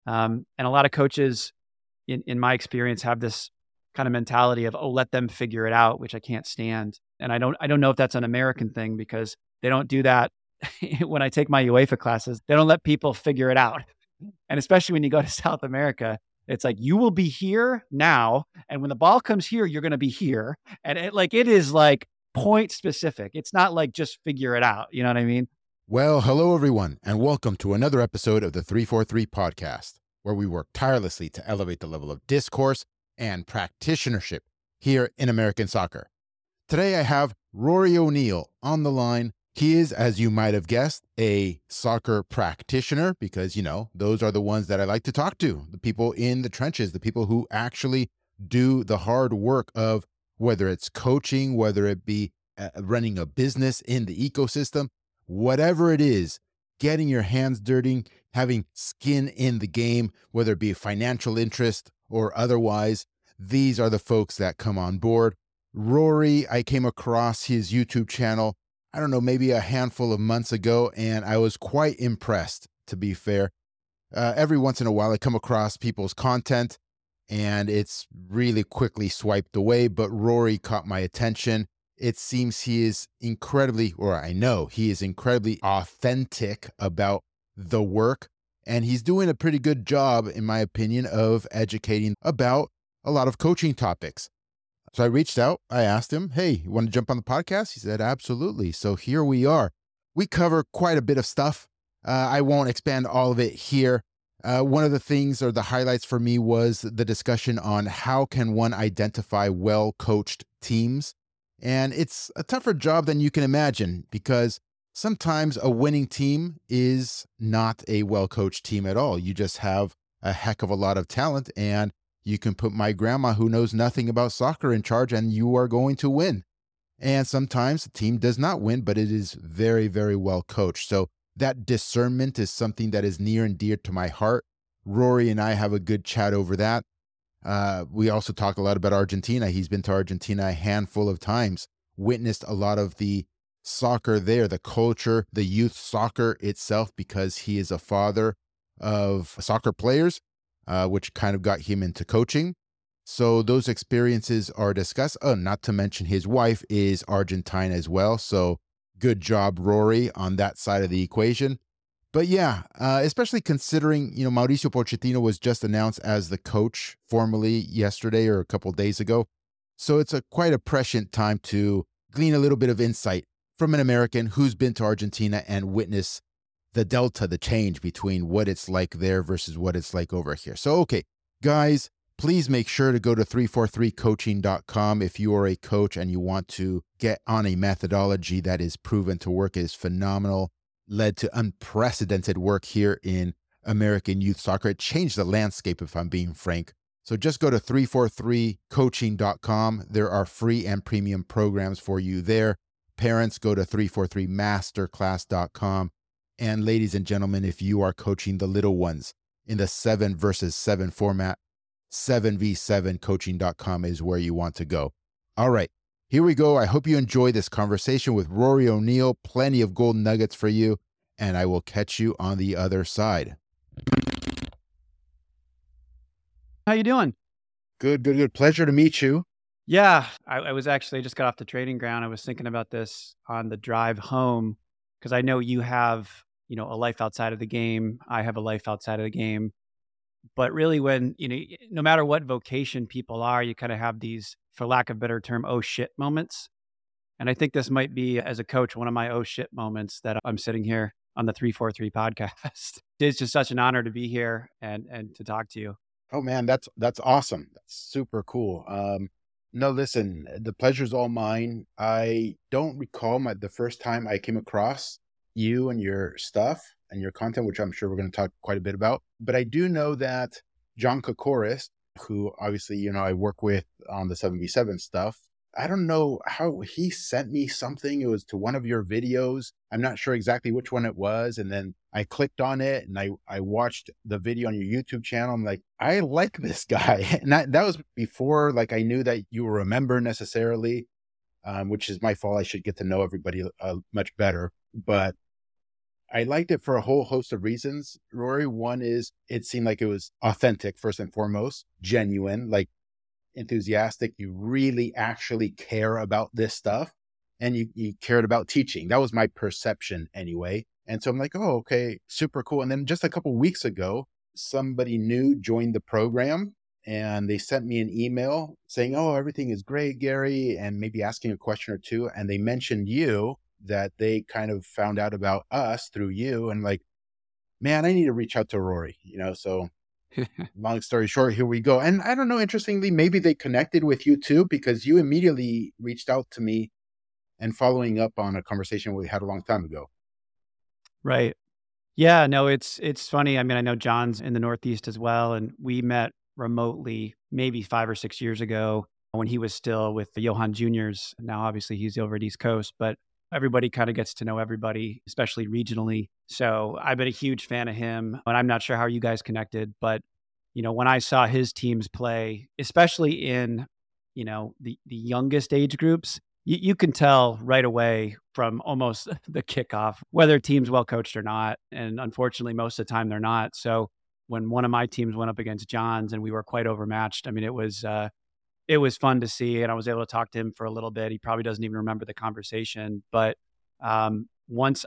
And a lot of coaches, in my experience, have this kind of mentality of, oh, let them figure it out, which I can't stand. And I don't know if that's an American thing, because they don't do that. When I take my UEFA classes, they don't let people figure it out. And especially when you go to South America, it's like, you will be here now, and when the ball comes here, you're going to be here. And it is like point specific. It's not like just figure it out. You know what I mean? Well, hello everyone, and welcome to another episode of the 343 podcast, where we work tirelessly to elevate the level of discourse and practitionership here in American soccer. Today I have Rory O'Neill on the line. He is, as you might have guessed, a soccer practitioner, because, those are the ones that I like to talk to, the people in the trenches, the people who actually do the hard work of whether it's coaching, whether it be running a business in the ecosystem. Whatever it is, getting your hands dirty, having skin in the game, whether it be financial interest or otherwise, these are the folks that come on board. Rory, I came across his YouTube channel, I don't know, maybe a handful of months ago, and I was quite impressed, to be fair. Every once in a while, I come across people's content, and it's really quickly swiped away, but Rory caught my attention. It seems he is I know he is incredibly authentic about the work, and he's doing a pretty good job, in my opinion, of educating about a lot of coaching topics. So I reached out, I asked him, hey, you want to jump on the podcast? He said, absolutely. So here we are. We cover quite a bit of stuff. I won't expand all of it here. One of the things, or the highlights for me, was the discussion on how can one identify well-coached teams. And it's a tougher job than you can imagine, because sometimes a winning team is not a well-coached team at all. You just have a heck of a lot of talent, and you can put my grandma, who knows nothing about soccer, in charge, and you are going to win. And sometimes the team does not win, but it is very, very well coached. So that discernment is something that is near and dear to my heart. Rory and I have a good chat over that. We also talk a lot about Argentina. He's been to Argentina a handful of times, witnessed a lot of the soccer there, the culture, the youth soccer itself, because he is a father of soccer players, which kind of got him into coaching. So those experiences are discussed. Oh, not to mention his wife is Argentine as well. So good job, Rory, on that side of the equation. But yeah, especially considering, Mauricio Pochettino was just announced as the coach formally yesterday or a couple of days ago. So it's quite a prescient time to glean a little bit of insight from an American who's been to Argentina and witnessed the delta, the change between what it's like there versus what it's like over here. So, okay, guys, please make sure to go to 343coaching.com if you are a coach and you want to get on a methodology that is proven to work. It is phenomenal. Led to unprecedented work here in American youth soccer. It changed the landscape, if I'm being frank. So just go to 343coaching.com. There are free and premium programs for you there. Parents, go to 343masterclass.com. And ladies and gentlemen, if you are coaching the little ones in the 7 versus 7 format, 7v7coaching.com is where you want to go. All right. Here we go. I hope you enjoy this conversation with Rory O'Neill. Plenty of golden nuggets for you, and I will catch you on the other side. How you doing? Good. Pleasure to meet you. Yeah, I was actually just got off the training ground. I was thinking about this on the drive home, because I know you have, a life outside of the game. I have a life outside of the game. But really, when, no matter what vocation people are, you kind of have these, for lack of a better term, oh shit moments. And I think this might be, as a coach, one of my oh shit moments, that I'm sitting here on the 343 podcast. It's just such an honor to be here and to talk to you. Oh man, that's awesome. That's super cool. No, listen, the pleasure's all mine. I don't recall the first time I came across you and your stuff and your content, which I'm sure we're going to talk quite a bit about. But I do know that John Kokoris, who obviously, I work with on the 7v7 stuff, I don't know how he sent me something. It was to one of your videos. I'm not sure exactly which one it was. And then I clicked on it and I watched the video on your YouTube channel. I'm like, I like this guy. And that was before I knew that you were a member necessarily, which is my fault. I should get to know everybody much better. But I liked it for a whole host of reasons, Rory. One is it seemed like it was authentic, first and foremost, genuine, like enthusiastic. You really actually care about this stuff and you cared about teaching. That was my perception anyway. And so I'm like, oh, okay, super cool. And then just a couple weeks ago, somebody new joined the program and they sent me an email saying, oh, everything is great, Gary, and maybe asking a question or two. And they mentioned you, that they kind of found out about us through you, and like, man, I need to reach out to Rory, so long story short, here we go. And I don't know, interestingly, maybe they connected with you too, because you immediately reached out to me and following up on a conversation we had a long time ago. Right. Yeah, no, it's funny. I mean, I know John's in the Northeast as well, and we met remotely maybe 5 or 6 years ago when he was still with the Johan Juniors. Now, obviously, he's over at East Coast, but everybody kind of gets to know everybody, especially regionally. So I've been a huge fan of him, and I'm not sure how you guys connected, but when I saw his teams play, especially in the youngest age groups, you can tell right away from almost the kickoff whether a team's well coached or not. And unfortunately, most of the time they're not. So when one of my teams went up against John's and we were quite overmatched, I mean, it was fun to see, and I was able to talk to him for a little bit. He probably doesn't even remember the conversation, but once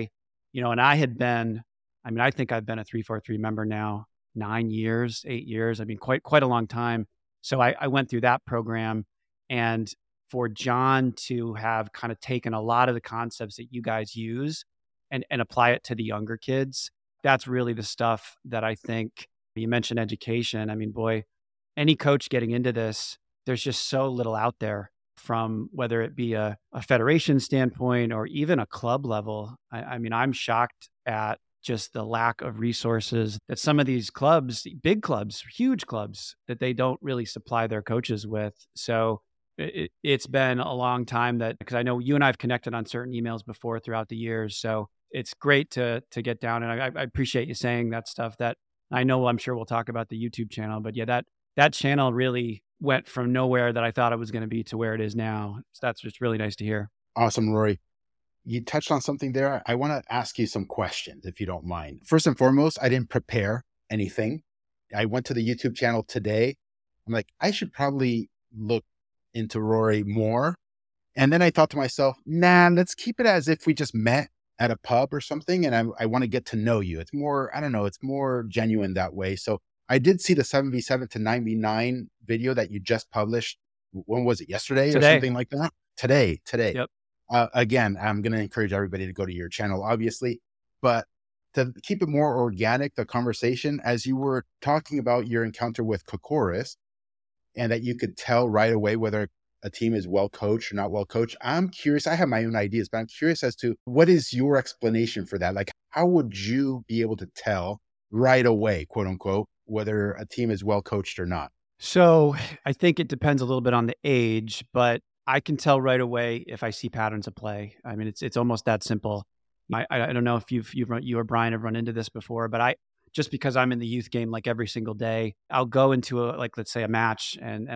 and I had been, I mean, I think I've been a 343 member now 9 years, 8 years. I mean, quite a long time. So I went through that program, and for John to have kind of taken a lot of the concepts that you guys use and apply it to the younger kids, that's really the stuff that I think. You mentioned education. I mean, boy, any coach getting into this, there's just so little out there, from whether it be a federation standpoint or even a club level. I mean, I'm shocked at just the lack of resources that some of these clubs, big clubs, huge clubs, that they don't really supply their coaches with. So it's been a long time because I know you and I have connected on certain emails before throughout the years. So it's great to get down. And I appreciate you saying that stuff. That I know, I'm sure we'll talk about the YouTube channel, but yeah, that channel really went from nowhere that I thought it was going to be to where it is now. So that's just really nice to hear. Awesome, Rory. You touched on something there. I want to ask you some questions, if you don't mind. First and foremost, I didn't prepare anything. I went to the YouTube channel today. I'm like, I should probably look into Rory more. And then I thought to myself, nah, let's keep it as if we just met at a pub or something. And I want to get to know you. It's more, I don't know, it's more genuine that way. So I did see the 7v7 to 9v9 video that you just published. When was it? Yesterday or something like that? Today. Yep. Again, I'm going to encourage everybody to go to your channel, obviously, but to keep it more organic, the conversation, as you were talking about your encounter with Kokoris, and that you could tell right away whether a team is well coached or not well coached. I'm curious. I have my own ideas, but I'm curious as to what is your explanation for that? Like, how would you be able to tell right away, quote unquote, whether a team is well coached or not? So I think it depends a little bit on the age, but I can tell right away if I see patterns of play. I mean, it's almost that simple. I don't know if you or Brian have run into this before, but just because I'm in the youth game like every single day, I'll go into let's say a match, and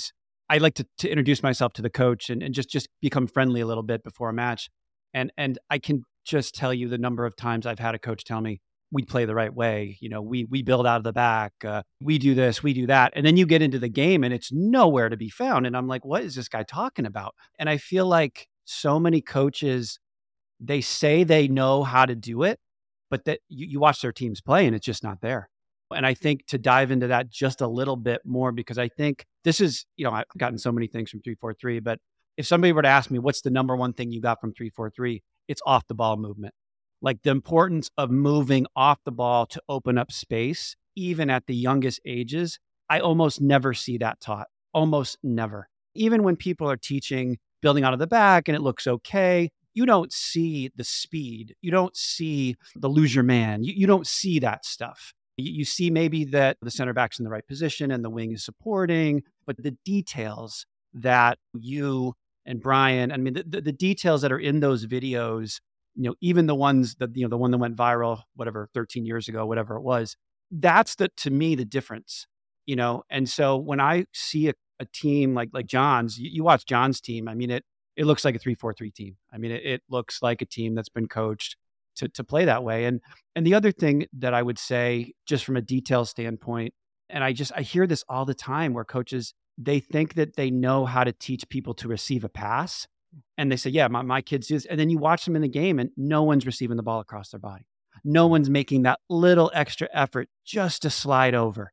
I like to introduce myself to the coach and just become friendly a little bit before a match. And I can just tell you the number of times I've had a coach tell me, we play the right way. We build out of the back. We do this, we do that. And then you get into the game and it's nowhere to be found. And I'm like, what is this guy talking about? And I feel like so many coaches, they say they know how to do it, but that you watch their teams play and it's just not there. And I think to dive into that just a little bit more, because I think this is, I've gotten so many things from 343, but if somebody were to ask me, what's the number one thing you got from 343? It's off the ball movement. Like the importance of moving off the ball to open up space, even at the youngest ages. I almost never see that taught. Almost never. Even when people are teaching building out of the back and it looks okay, you don't see the speed. You don't see the lose your man. You don't see that stuff. You see maybe that the center back's in the right position and the wing is supporting, but the details that you and Brian, I mean, the details that are in those videos, even the ones that, the one that went viral, whatever, 13 years ago, whatever it was, that's to me, the difference, And so when I see a team like John's, you watch John's team, I mean, it looks like a 3-4-3 team. I mean, it looks like a team that's been coached to play that way. And the other thing that I would say, just from a detail standpoint, and I hear this all the time where coaches, they think that they know how to teach people to receive a pass. And they say, yeah, my kids do this. And then you watch them in the game and no one's receiving the ball across their body. No one's making that little extra effort just to slide over.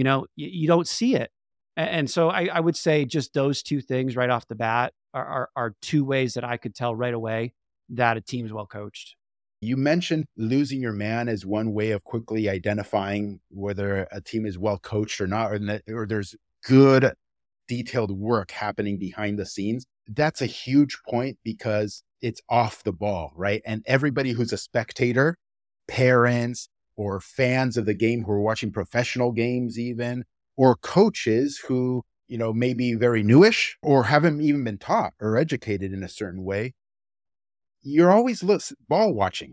You don't see it. And so I would say just those two things right off the bat are two ways that I could tell right away that a team is well coached. You mentioned losing your man as one way of quickly identifying whether a team is well coached or not, or there's good detailed work happening behind the scenes. That's a huge point because it's off the ball, right? And everybody who's a spectator, parents or fans of the game who are watching professional games even, or coaches who, may be very newish or haven't even been taught or educated in a certain way, you're always ball watching.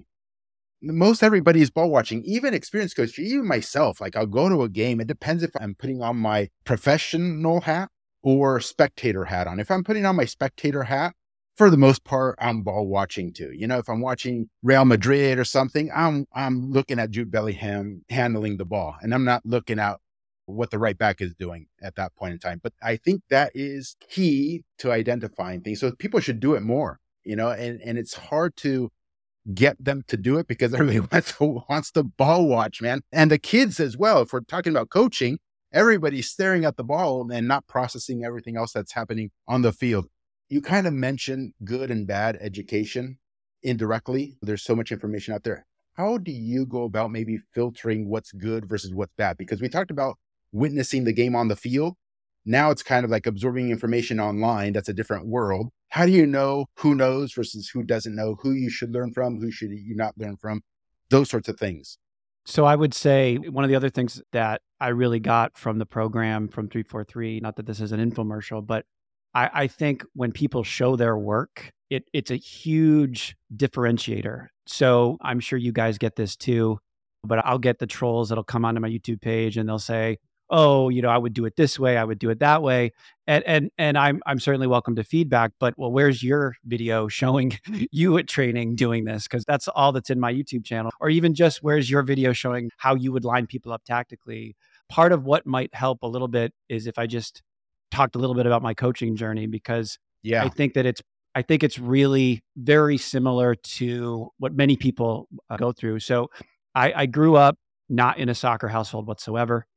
Most everybody is ball watching, even experienced coach, even myself. Like I'll go to a game. It depends if I'm putting on my professional hat or spectator hat on. If I'm putting on my spectator hat, for the most part, I'm ball watching too. If I'm watching Real Madrid or something, I'm looking at Jude Bellingham handling the ball, and I'm not looking at what the right back is doing at that point in time. But I think that is key to identifying things. So people should do it more. And it's hard to get them to do it because everybody wants to ball watch, man. And the kids as well. If we're talking about coaching, everybody's staring at the ball and not processing everything else that's happening on the field. You kind of mentioned good and bad education indirectly. There's so much information out there. How do you go about maybe filtering what's good versus what's bad? Because we talked about witnessing the game on the field. Now it's kind of like absorbing information online. That's a different world. How do you know who knows versus who doesn't know, who you should learn from, who should you not learn from, those sorts of things? So I would say one of the other things that I really got from the program from 343, not that this is an infomercial, but I think when people show their work, it's a huge differentiator. So I'm sure you guys get this too, but I'll get the trolls that'll come onto my YouTube page and they'll say, oh, I would do it this way, I would do it that way. And I'm certainly welcome to feedback, but well, where's your video showing you at training doing this? Because that's all that's in my YouTube channel. Or even just where's your video showing how you would line people up tactically? Part of what might help a little bit is if I just talked a little bit about my coaching journey, because I think it's really very similar to what many people go through. So I grew up not in a soccer household whatsoever.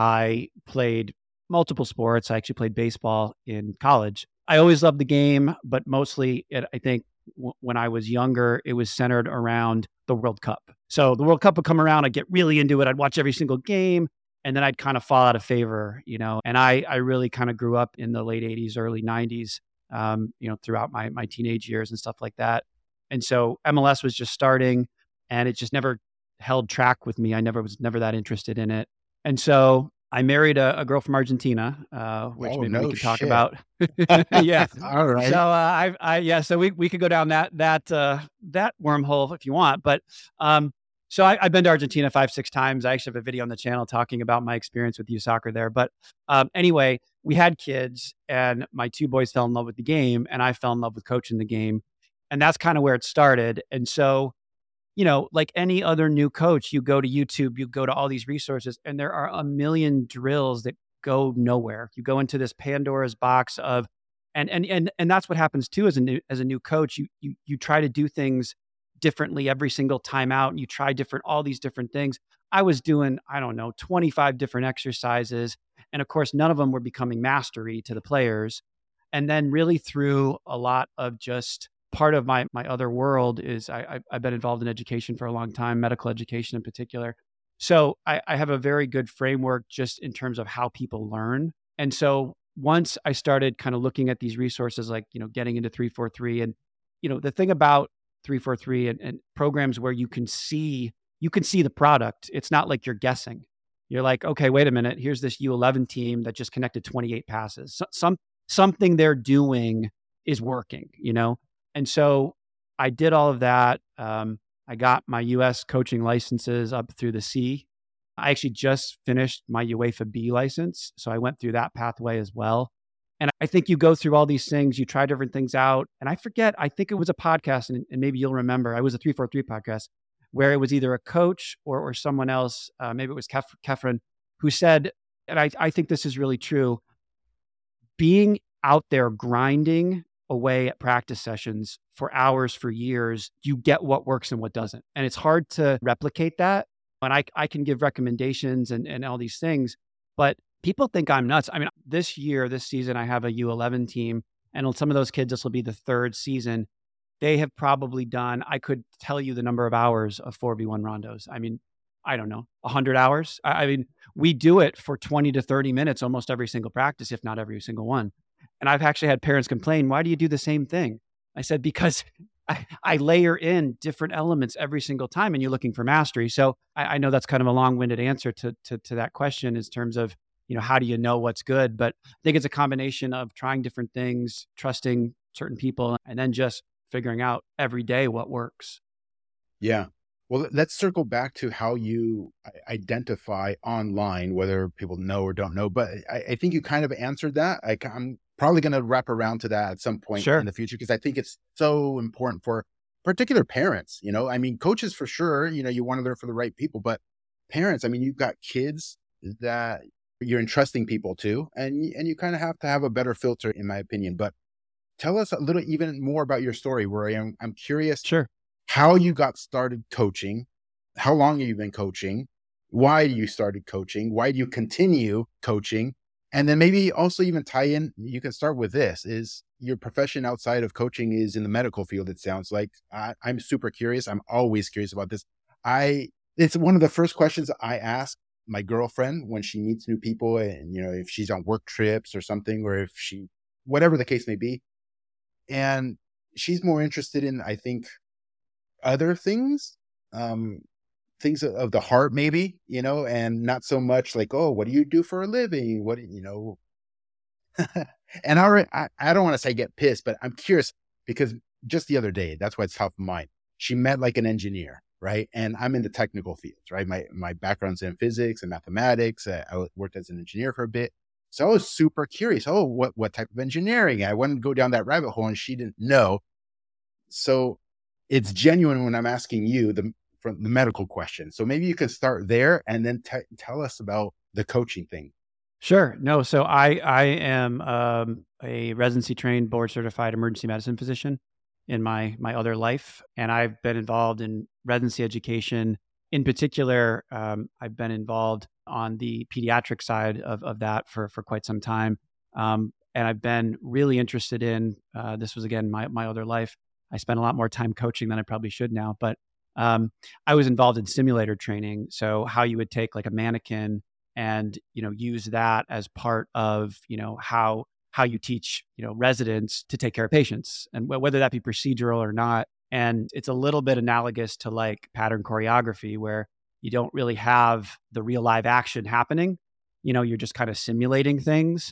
I played multiple sports. I actually played baseball in college. I always loved the game, but mostly I think when I was younger, it was centered around the World Cup. So the World Cup would come around, I'd get really into it. I'd watch every single game, and then I'd kind of fall out of favor, and I really kind of grew up in the late 80s, early 90s, throughout my teenage years and stuff like that. And so MLS was just starting and it just never held track with me. I was never that interested in it. And so I married a girl from Argentina, which we could talk about. Yeah. All right. So so we could go down that wormhole if you want, but so I've been to Argentina 5-6 times. I actually have a video on the channel talking about my experience with youth soccer there. But anyway, we had kids and my two boys fell in love with the game and I fell in love with coaching the game. And that's kind of where it started. And so, like any other new coach, you go to YouTube, you go to all these resources, and there are a million drills that go nowhere. You go into this Pandora's box of, and that's what happens too as a new coach. You try to do things differently every single time out, and you try all these different things. I was doing, 25 different exercises, and of course, none of them were becoming mastery to the players. And then really through a lot of just part of my other world is I've been involved in education for a long time, medical education in particular. So I have a very good framework just in terms of how people learn. And so once I started kind of looking at these resources, like, getting into 343 and, the thing about 343 and programs where you can see the product, it's not like you're guessing. You're like, okay, wait a minute. Here's this U11 team that just connected 28 passes. Something they're doing is working, And so I did all of that. I got my US coaching licenses up through the C. I actually just finished my UEFA B license. So I went through that pathway as well. And I think you go through all these things, you try different things out. And I forget, I think it was a podcast, and maybe you'll remember, I was a 343 podcast where it was either a coach or someone else, maybe it was Kefren, who said, and I think this is really true, being out there grinding away at practice sessions for hours, for years, you get what works and what doesn't. And it's hard to replicate that. And I can give recommendations and all these things, but people think I'm nuts. I mean, this season, I have a U11 team, and some of those kids, this will be the third season. They have probably done, I could tell you the number of hours of 4v1 rondos. I mean, I don't know, 100 hours. I mean, we do it for 20 to 30 minutes almost every single practice, if not every single one. And I've actually had parents complain, why do you do the same thing? I said, because I layer in different elements every single time and you're looking for mastery. So I know that's kind of a long-winded answer to that question in terms of, how do you know what's good? But I think it's a combination of trying different things, trusting certain people, and then just figuring out every day what works. Yeah. Well, let's circle back to how you identify online, whether people know or don't know. But I think you kind of answered that. I'm probably going to wrap around to that at some point in the future, because I think it's so important for particular parents. I mean, coaches for sure, you want to learn for the right people, but parents, I mean, you've got kids that you're entrusting people to, and you kind of have to have a better filter, in my opinion. But tell us a little even more about your story, Rory. I'm curious. Sure. How you got started coaching, how long have you been coaching, why you started coaching, why do you continue coaching, and then maybe also even tie in, you can start with this, is your profession outside of coaching is in the medical field, it sounds like. I'm super curious. I'm always curious about this. It's one of the first questions I ask my girlfriend when she meets new people, and, if she's on work trips or something, or if whatever the case may be. And she's more interested in, I think, other things, things of the heart, maybe, and not so much like, oh, what do you do for a living? And I don't want to say get pissed, but I'm curious because just the other day, that's why it's top of mind. She met like an engineer, right? And I'm in the technical fields, right? My background's in physics and mathematics. I worked as an engineer for a bit. So I was super curious. Oh, what type of engineering? I wanted to go down that rabbit hole, and she didn't know. So it's genuine when I'm asking you from the medical question. So maybe you can start there and then tell us about the coaching thing. Sure. No. So I am a residency trained, board certified emergency medicine physician in my other life. And I've been involved in residency education. In particular, I've been involved on the pediatric side of that for quite some time. And I've been really interested in, this was again, my other life. I spent a lot more time coaching than I probably should now, but I was involved in simulator training. So how you would take like a mannequin and, use that as part of, how you teach, residents to take care of patients, and whether that be procedural or not. And it's a little bit analogous to like pattern choreography, where you don't really have the real live action happening. You're just kind of simulating things.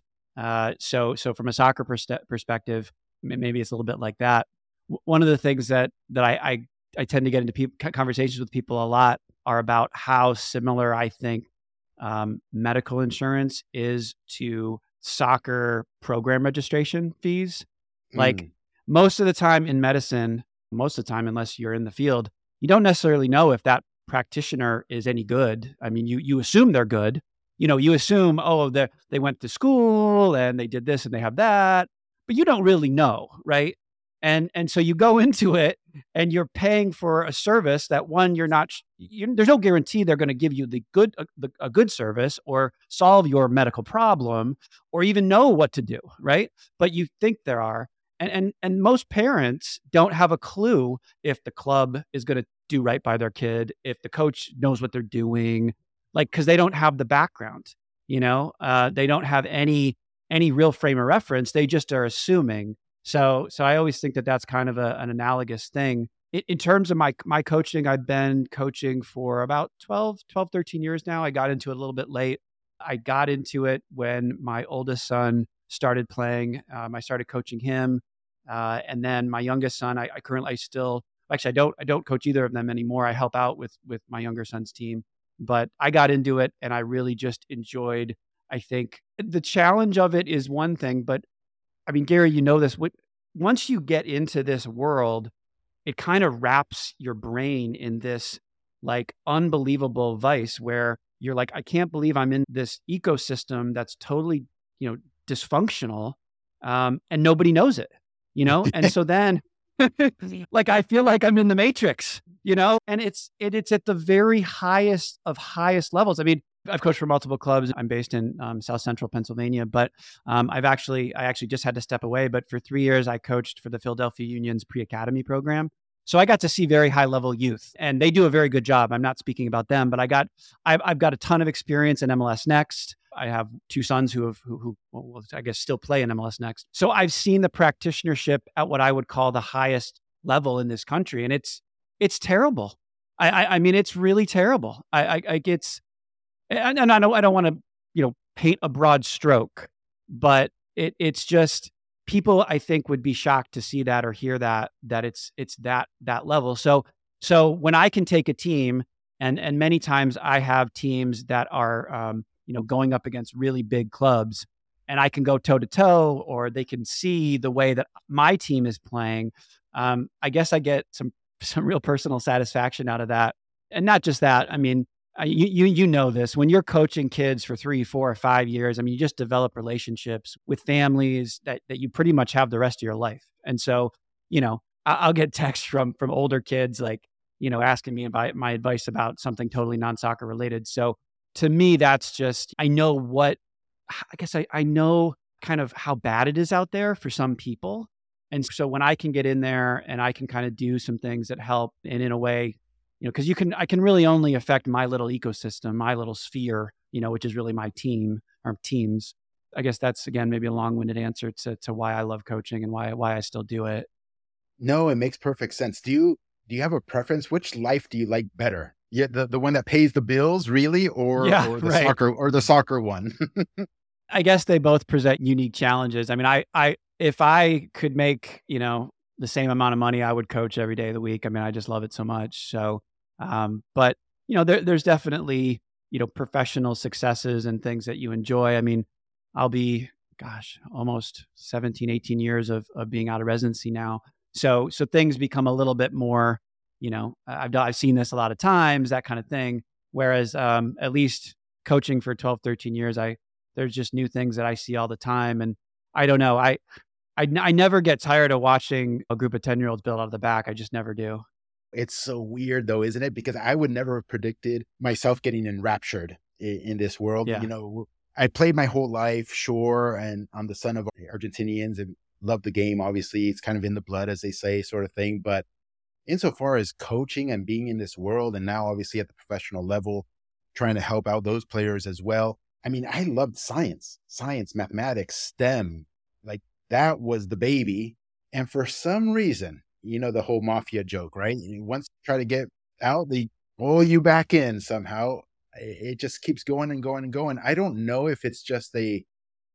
So from a soccer perspective, maybe it's a little bit like that. One of the things that I tend to get into conversations with people a lot are about how similar I think medical insurance is to soccer program registration fees. Like most of the time in medicine, unless you're in the field, you don't necessarily know if that practitioner is any good. I mean, you assume they're good. You assume, oh, they went to school and they did this and they have that, but you don't really know, right? And so you go into it and you're paying for a service that, one, there's no guarantee they're going to give you a good service or solve your medical problem or even know what to do, right? But you think there are. And most parents don't have a clue if the club is going to do right by their kid, if the coach knows what they're doing, because they don't have the background, they don't have any real frame of reference. They just are assuming. So I always think that that's kind of an analogous thing. In terms of my coaching, I've been coaching for about 12, 13 years now. I got into it a little bit late. I got into it when my oldest son started playing. I started coaching him. And then my youngest son, I don't coach either of them anymore. I help out with my younger son's team, but I got into it and I really just enjoyed, I think the challenge of it is one thing, but I mean, Gary, you know this. Once you get into this world, it kind of wraps your brain in this like unbelievable vice where you're like, I can't believe I'm in this ecosystem that's totally, dysfunctional, and nobody knows it, And so then, like, I feel like I'm in the Matrix, and it's at the very highest of highest levels. I mean, I've coached for multiple clubs. I'm based in South Central Pennsylvania, but I actually just had to step away. But for 3 years, I coached for the Philadelphia Union's pre-academy program. So I got to see very high level youth, and they do a very good job. I'm not speaking about them, but I've got a ton of experience in MLS Next. I have 2 sons who I guess still play in MLS Next. So I've seen the practitionership at what I would call the highest level in this country, and it's terrible. I mean, it's really terrible. And I don't want to, paint a broad stroke, but it's just people I think would be shocked to see that or hear that it's that level. So when I can take a team and many times I have teams that are, going up against really big clubs and I can go toe to toe or they can see the way that my team is playing. I guess I get some real personal satisfaction out of that. And not just that. I mean, you know this, when you're coaching kids for 3, 4, or 5 years, I mean, you just develop relationships with families that you pretty much have the rest of your life. And so, I'll get texts from older kids, like, asking me about my advice about something totally non-soccer related. So to me, that's just, I guess I know kind of how bad it is out there for some people. And so when I can get in there and I can kind of do some things that help and in a way, because I can really only affect my little ecosystem, my little sphere, which is really my team or teams. I guess that's, again, maybe a long-winded answer to why I love coaching and why I still do it. No, it makes perfect sense. Do you have a preference? Which life do you like better? Yeah, the one that pays the bills, really, or the right. soccer one? I guess they both present unique challenges. I mean, if I could make, the same amount of money, I would coach every day of the week. I mean, I just love it so much. So, but there's definitely, professional successes and things that you enjoy. I mean, I'll be, almost 17, 18 years of being out of residency now. So things become a little bit more, I've seen this a lot of times, that kind of thing. Whereas, at least coaching for 12, 13 years, there's just new things that I see all the time. And I don't know, I never get tired of watching a group of 10-year-olds build out of the back. I just never do. It's so weird though, isn't it? Because I would never have predicted myself getting enraptured in this world. Yeah. I played my whole life, sure, and I'm the son of Argentinians and love the game. Obviously, it's kind of in the blood, as they say, sort of thing. But insofar as coaching and being in this world, and now obviously at the professional level, trying to help out those players as well. I mean, I loved science, mathematics, STEM, like that was the baby. And for some reason, the whole mafia joke, right? Once you try to get out, they pull you back in somehow. It just keeps going and going and going. I don't know if it's just a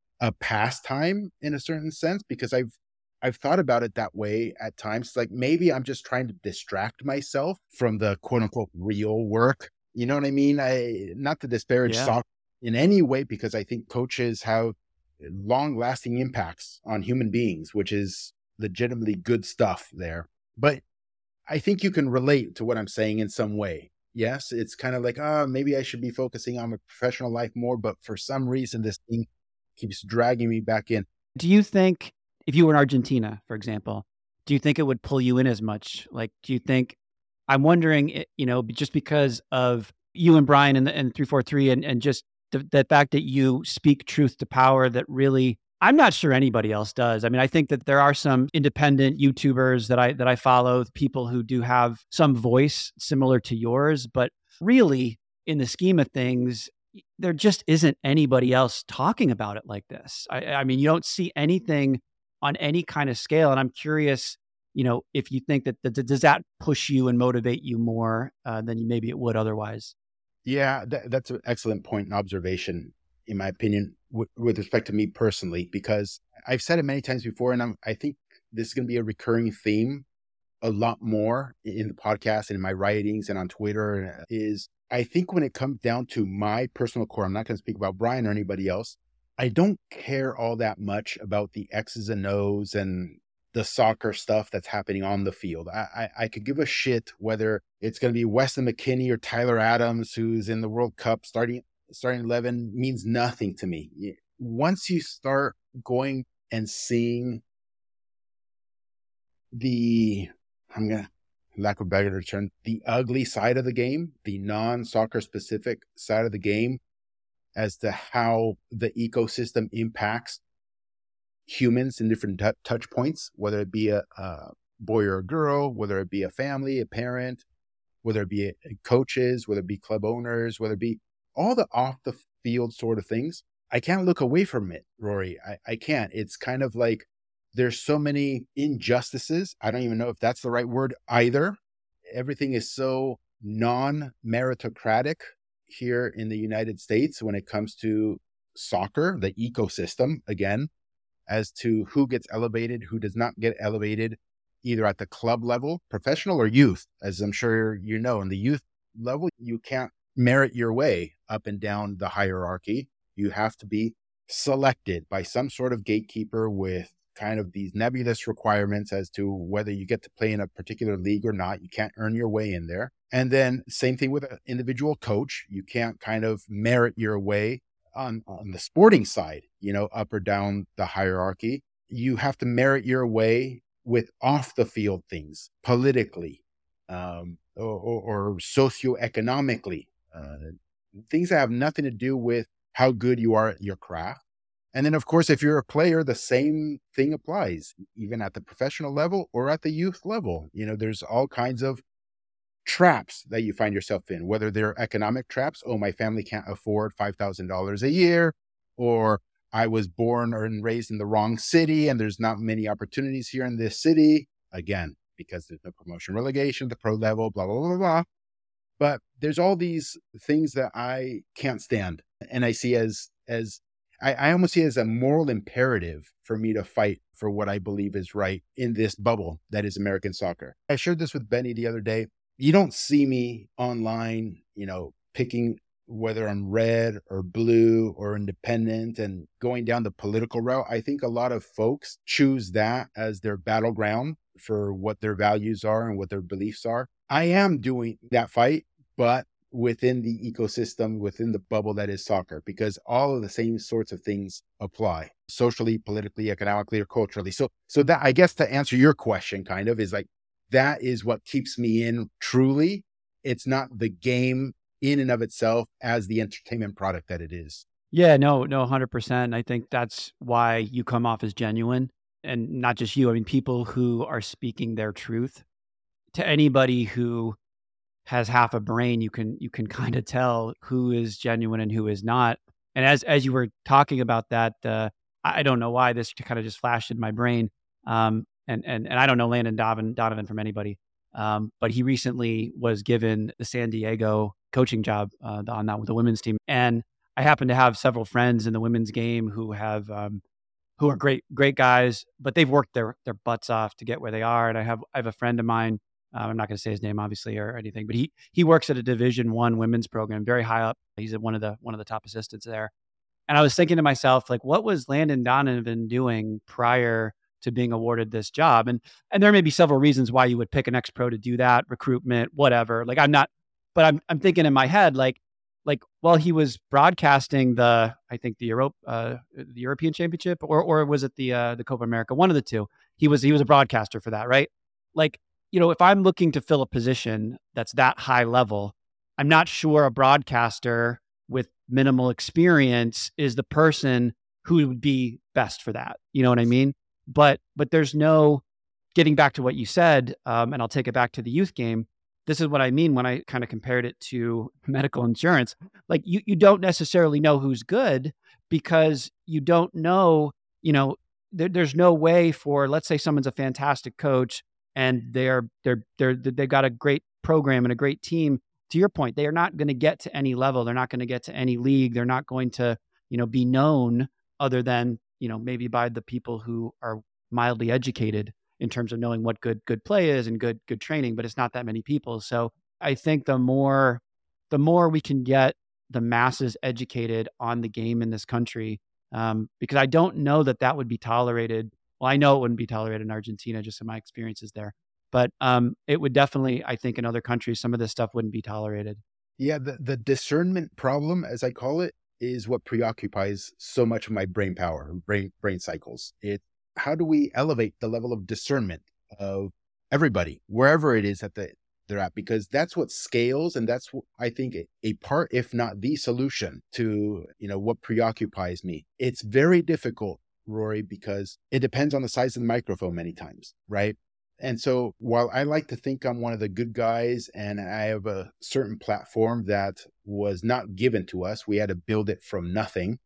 pastime in a certain sense, because I've thought about it that way at times. Like maybe I'm just trying to distract myself from the quote unquote real work. You know what I mean? Not to disparage soccer in any way, because I think coaches have long lasting impacts on human beings, which is legitimately good stuff there. But I think you can relate to what I'm saying in some way. Yes, it's kind of like, maybe I should be focusing on my professional life more, but for some reason, this thing keeps dragging me back in. Do you think if you were in Argentina, for example, do you think it would pull you in as much? Like, do you think, I'm wondering, just because of you and Brian and 343 and just the fact that you speak truth to power, that really, I'm not sure anybody else does. I mean, I think that there are some independent YouTubers that I follow, people who do have some voice similar to yours, but really in the scheme of things, there just isn't anybody else talking about it like this. I mean, you don't see anything on any kind of scale. And I'm curious, if you think that, does that push you and motivate you more than maybe it would otherwise? Yeah, that's an excellent point and observation, in my opinion, with respect to me personally, because I've said it many times before, and I think this is going to be a recurring theme a lot more in the podcast and in my writings and on Twitter, is I think when it comes down to my personal core, I'm not going to speak about Brian or anybody else, I don't care all that much about the X's and O's and the soccer stuff that's happening on the field. I could give a shit whether it's going to be Weston McKennie or Tyler Adams, who's in the World Cup starting 11, means nothing to me. Once you start going and seeing lack of a better term, the ugly side of the game, the non-soccer specific side of the game, as to how the ecosystem impacts humans in different touch points, whether it be a boy or a girl, whether it be a family, a parent, whether it be coaches, whether it be club owners, whether it be all the off the field sort of things. I can't look away from it, Rory. I can't. It's kind of like there's so many injustices. I don't even know if that's the right word either. Everything is so non-meritocratic here in the United States when it comes to soccer, the ecosystem, again, as to who gets elevated, who does not get elevated, either at the club level, professional or youth. As I'm sure you know, in the youth level, you can't merit your way up and down the hierarchy. You have to be selected by some sort of gatekeeper with kind of these nebulous requirements as to whether you get to play in a particular league or not. You can't earn your way in there. And then same thing with an individual coach. You can't kind of merit your way on the sporting side, up or down the hierarchy. You have to merit your way with off the field things, politically, or socioeconomically, things that have nothing to do with how good you are at your craft. And then, of course, if you're a player, the same thing applies, even at the professional level or at the youth level. There's all kinds of traps that you find yourself in, whether they're economic traps. Oh, my family can't afford $5,000 a year, or I was born and raised in the wrong city and there's not many opportunities here in this city. Again, because there's no promotion relegation, the pro level, blah, blah, blah, blah. But there's all these things that I can't stand. And I see I almost see it as a moral imperative for me to fight for what I believe is right in this bubble that is American soccer. I shared this with Benny the other day. You don't see me online, picking whether I'm red or blue or independent and going down the political route. I think a lot of folks choose that as their battleground for what their values are and what their beliefs are. I am doing that fight, but within the ecosystem, within the bubble that is soccer, because all of the same sorts of things apply socially, politically, economically, or culturally. So that, I guess, to answer your question, kind of is like, that is what keeps me in truly. It's not the game in and of itself as the entertainment product that it is. Yeah, no, 100%. I think that's why you come off as genuine, and not just you. I mean, people who are speaking their truth. To anybody who has half a brain, you can kind of tell who is genuine and who is not. And as you were talking about that, I don't know why this kind of just flashed in my brain. And I don't know Landon Donovan from anybody, but he recently was given the San Diego coaching job on that with the women's team. And I happen to have several friends in the women's game who are great guys, but they've worked their butts off to get where they are. And I have a friend of mine. I'm not going to say his name, obviously, or anything, but he works at a Division I women's program, very high up. He's one of the top assistants there. And I was thinking to myself, like, what was Landon Donovan doing prior to being awarded this job? And there may be several reasons why you would pick an ex-pro to do that, recruitment, whatever. Like, I'm thinking in my head, like, while he was broadcasting the European Championship, or was it the Copa America? One of the two. He was a broadcaster for that, right? Like, if I'm looking to fill a position that's that high level, I'm not sure a broadcaster with minimal experience is the person who would be best for that. You know what I mean? But there's no, getting back to what you said, and I'll take it back to the youth game. This is what I mean when I kind of compared it to medical insurance. Like, you don't necessarily know who's good because you don't know, there's no way for, let's say someone's a fantastic coach and they've got a great program and a great team. To your point, they are not going to get to any level. They're not going to get to any league. They're not going to, be known other than, maybe by the people who are mildly educated in terms of knowing what good play is and good training, but it's not that many people. So I think the more we can get the masses educated on the game in this country, because I don't know that that would be tolerated. Well, I know it wouldn't be tolerated in Argentina, just in my experiences there. But it would definitely, I think in other countries, some of this stuff wouldn't be tolerated. Yeah, the discernment problem, as I call it, is what preoccupies so much of my brain power, brain cycles. How do we elevate the level of discernment of everybody, wherever it is that they're at? Because that's what scales, and that's what I think a part, if not the solution to what preoccupies me. It's very difficult, Rory, because it depends on the size of the microphone many times, right? And so while I like to think I'm one of the good guys and I have a certain platform that was not given to us, we had to build it from nothing.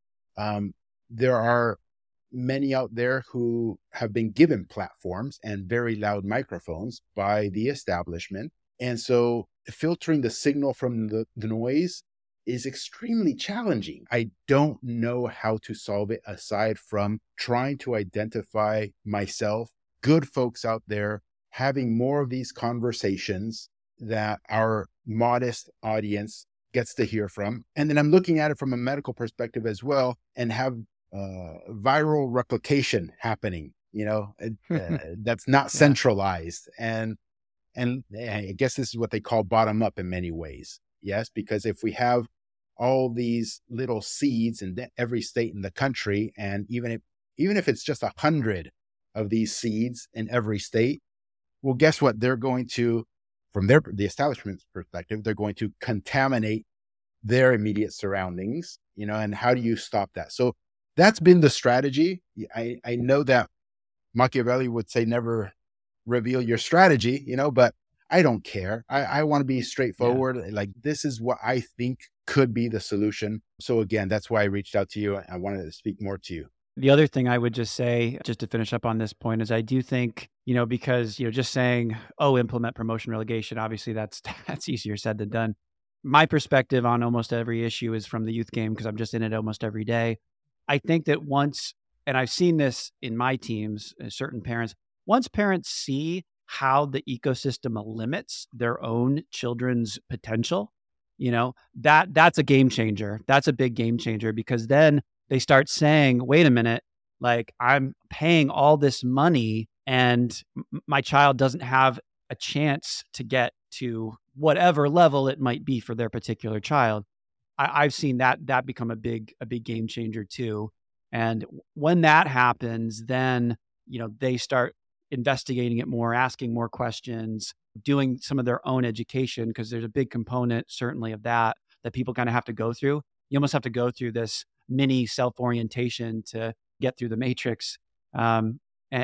There are many out there who have been given platforms and very loud microphones by the establishment. And so filtering the signal from the noise is extremely challenging. I don't know how to solve it aside from trying to identify myself, good folks out there, having more of these conversations that our modest audience gets to hear from. And then I'm looking at it from a medical perspective as well, and have viral replication happening, that's not centralized. And I guess this is what they call bottom up in many ways. Yes, because if we have all these little seeds in every state in the country, and even if it's just 100 of these seeds in every state, well, guess what? They're going to, from the establishment's perspective, they're going to contaminate their immediate surroundings, and how do you stop that? So that's been the strategy. I know that Machiavelli would say never reveal your strategy, but I don't care. I want to be straightforward. Yeah. Like, this is what I think could be the solution. So again, that's why I reached out to you. I wanted to speak more to you. The other thing I would just say, just to finish up on this point, is I do think, because, just saying, implement promotion relegation, obviously that's easier said than done. My perspective on almost every issue is from the youth game, because I'm just in it almost every day. I think that once, and I've seen this in my teams, certain parents, once parents see how the ecosystem limits their own children's potential, that's a game changer. That's a big game changer, because then they start saying, wait a minute, like, I'm paying all this money and my child doesn't have a chance to get to whatever level it might be for their particular child. I've seen that become a big game changer too. And when that happens, then, they start investigating it more, asking more questions, doing some of their own education, because there's a big component certainly of that people kind of have to go through. You almost have to go through this mini self-orientation to get through the matrix. And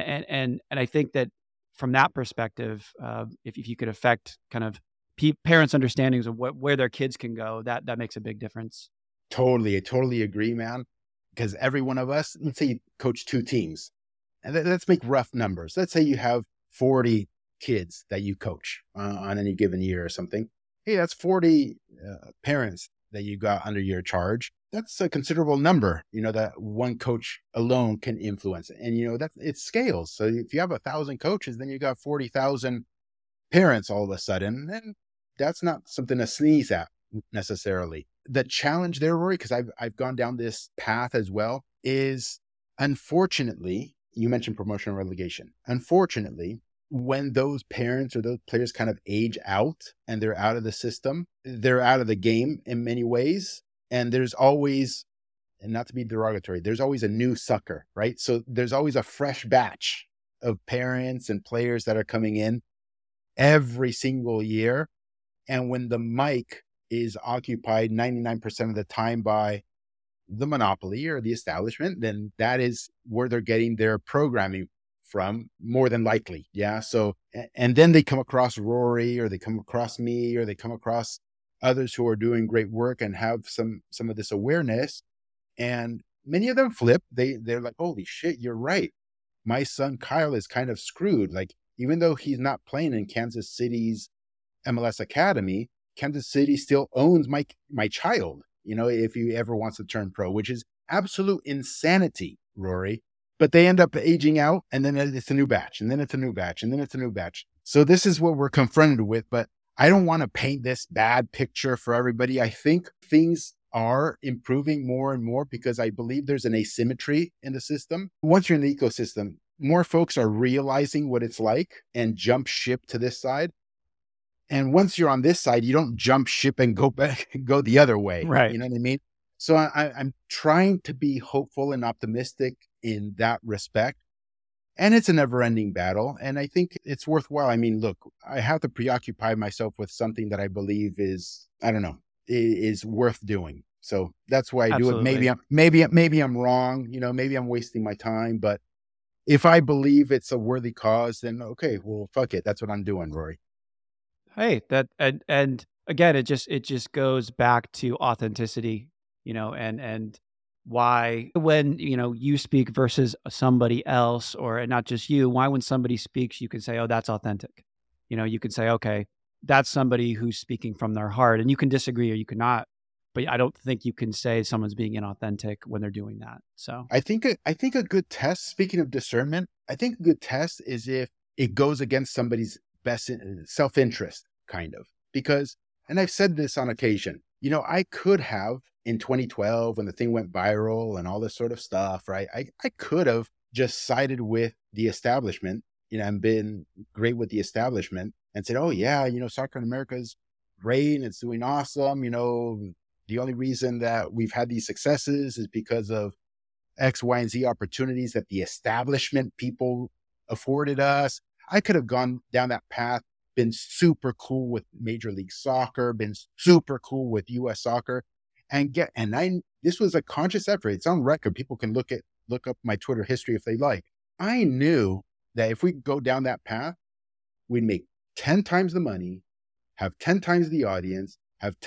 I think that from that perspective, if you could affect kind of parents' understandings of where their kids can go, that makes a big difference. Totally. I totally agree, man. Because every one of us, let's say you coach 2 teams, and let's make rough numbers. Let's say you have 40 kids that you coach on any given year or something. Hey, that's 40 parents that you got under your charge. That's a considerable number, that one coach alone can influence. And, it scales. So if you have 1,000 coaches, then you got 40,000 parents all of a sudden. And that's not something to sneeze at necessarily. The challenge there, Rory, because I've gone down this path as well, is unfortunately, you mentioned promotion and relegation. Unfortunately, when those parents or those players kind of age out and they're out of the system, they're out of the game in many ways. And there's always, and not to be derogatory, there's always a new sucker, right? So there's always a fresh batch of parents and players that are coming in every single year. And when the mic is occupied 99% of the time by the monopoly or the establishment, then that is where they're getting their programming from, more than likely. Yeah. So, and then they come across Rory, or they come across me, or they come across others who are doing great work and have some of this awareness. And many of them flip. They're like, holy shit, you're right. My son Kyle is kind of screwed. Like, even though he's not playing in Kansas City's MLS Academy, Kansas City still owns my child, if he ever wants to turn pro, which is absolute insanity, Rory. But they end up aging out, and then it's a new batch, and then it's a new batch, and then it's a new batch. So this is what we're confronted with. But I don't want to paint this bad picture for everybody. I think things are improving more and more because I believe there's an asymmetry in the system. Once you're in the ecosystem, more folks are realizing what it's like and jump ship to this side. And once you're on this side, you don't jump ship and go back, go the other way. Right. You know what I mean? So I'm trying to be hopeful and optimistic in that respect. And it's a never ending battle. And I think it's worthwhile. I mean, look, I have to preoccupy myself with something that I believe is, I don't know, is worth doing. So that's why I do it. Absolutely. Maybe I'm wrong. You know, maybe I'm wasting my time. But if I believe it's a worthy cause, then okay, well, fuck it. That's what I'm doing, Rory. Hey, that and again, it just goes back to authenticity, and why when you speak versus somebody else, or not just you, why when somebody speaks, you can say, oh, that's authentic. You can say, okay, that's somebody who's speaking from their heart, and you can disagree or you cannot, but I don't think you can say someone's being inauthentic when they're doing that. So I think a good test, speaking of discernment, I think a good test is if it goes against somebody's best self-interest, kind of. Because, and I've said this on occasion, I could have in 2012 when the thing went viral and all this sort of stuff, right? I could have just sided with the establishment, and been great with the establishment and said, oh yeah, soccer in America is great and it's doing awesome. The only reason that we've had these successes is because of X, Y, and Z opportunities that the establishment people afforded us. I could have gone down that path, been super cool with Major League Soccer, been super cool with US Soccer, this was a conscious effort. It's on record. People can look up my Twitter history if they like. I knew that if we go down that path, we'd make 10 times the money, have 10 times the audience, have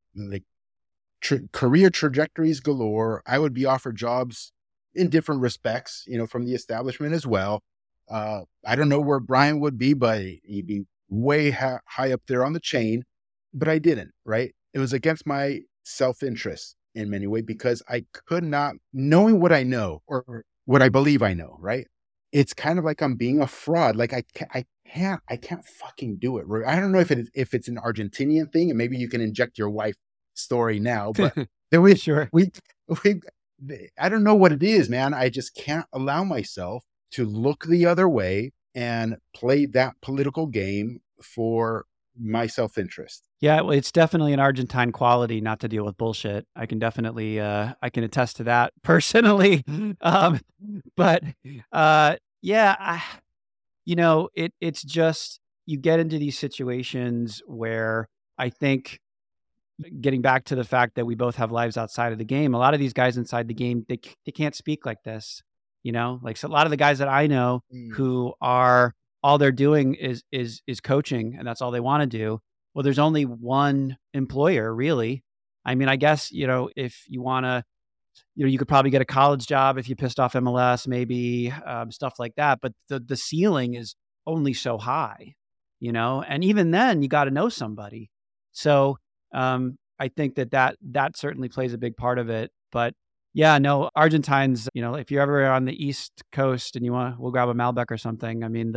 career trajectories galore. I would be offered jobs in different respects, from the establishment as well. I don't know where Brian would be, but he'd be way high up there on the chain, but I didn't, right? It was against my self-interest in many ways because I could not, knowing what I know or what I believe I know, right? It's kind of like I'm being a fraud. Like I can't fucking do it. I don't know if it's an Argentinian thing, and maybe you can inject your wife story now, but sure. we I don't know what it is, man. I just can't allow myself to look the other way and play that political game for my self-interest. Yeah, well, it's definitely an Argentine quality not to deal with bullshit. I can definitely, I can attest to that personally. But yeah, it's just you get into these situations where I think, getting back to the fact that we both have lives outside of the game, a lot of these guys inside the game, they can't speak like this, like, so a lot of the guys that I know who are, all they're doing is coaching, and that's all they want to do. Well, there's only one employer really. I mean, I guess, if you want to, you could probably get a college job if you pissed off MLS, maybe, stuff like that. But the ceiling is only so high, and even then you got to know somebody. So, I think that certainly plays a big part of it. But yeah, no, Argentines, if you're ever on the East Coast and we'll grab a Malbec or something. I mean,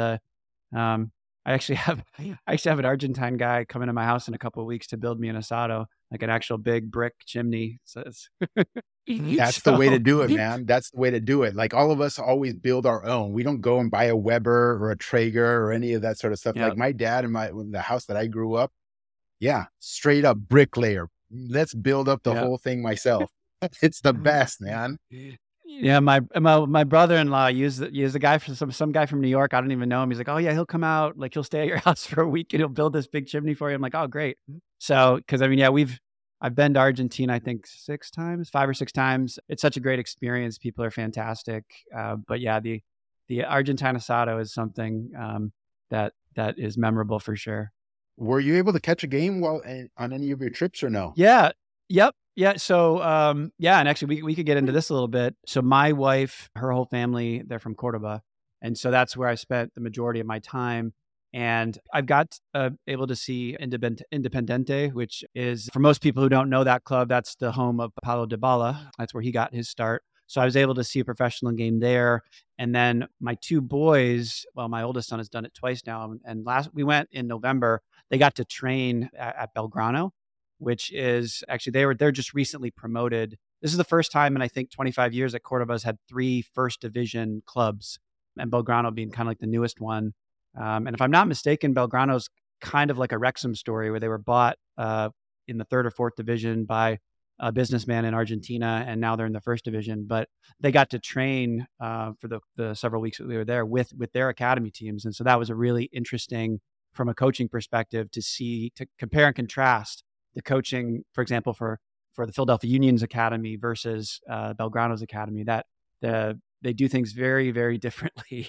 I actually have an Argentine guy coming to my house in a couple of weeks to build me an asado, like an actual big brick chimney. So That's the way to do it, man. That's the way to do it. Like, all of us always build our own. We don't go and buy a Weber or a Traeger or any of that sort of stuff. Yep. Like my dad in the house that I grew up, yeah, straight up bricklayer. Let's build up the whole thing myself. It's the best, man. Yeah, my brother-in-law used a guy from some guy from New York. I don't even know him. He's like, oh yeah, he'll come out, like he'll stay at your house for a week and he'll build this big chimney for you. I'm like, oh great. So, because I mean, yeah, I've been to Argentina, I think 5 or 6 times. It's such a great experience. People are fantastic. But yeah, the Argentine asado is something that is memorable for sure. Were you able to catch a game on any of your trips or no? Yeah. Yep. Yeah. So, yeah. And actually we could get into this a little bit. So my wife, her whole family, they're from Cordoba. And so that's where I spent the majority of my time. And I've got able to see Independiente, which is, for most people who don't know that club, that's the home of Paulo Dybala. That's where he got his start. So I was able to see a professional game there. And then my 2 boys, well, my oldest son has done it twice now. And we went in November. They got to train at Belgrano. which is actually they're just recently promoted. This is the first time in I think 25 years that Cordoba's had 3 first division clubs, and Belgrano being kind of like the newest one. And if I'm not mistaken, Belgrano's kind of like a Wrexham story where they were bought in the 3rd or 4th division by a businessman in Argentina, and now they're in the 1st division. But they got to train for the several weeks that we were there with their academy teams, and so that was a really interesting from a coaching perspective to compare and contrast the coaching, for example, for the Philadelphia Union's academy versus Belgrano's academy. That they do things very, very differently.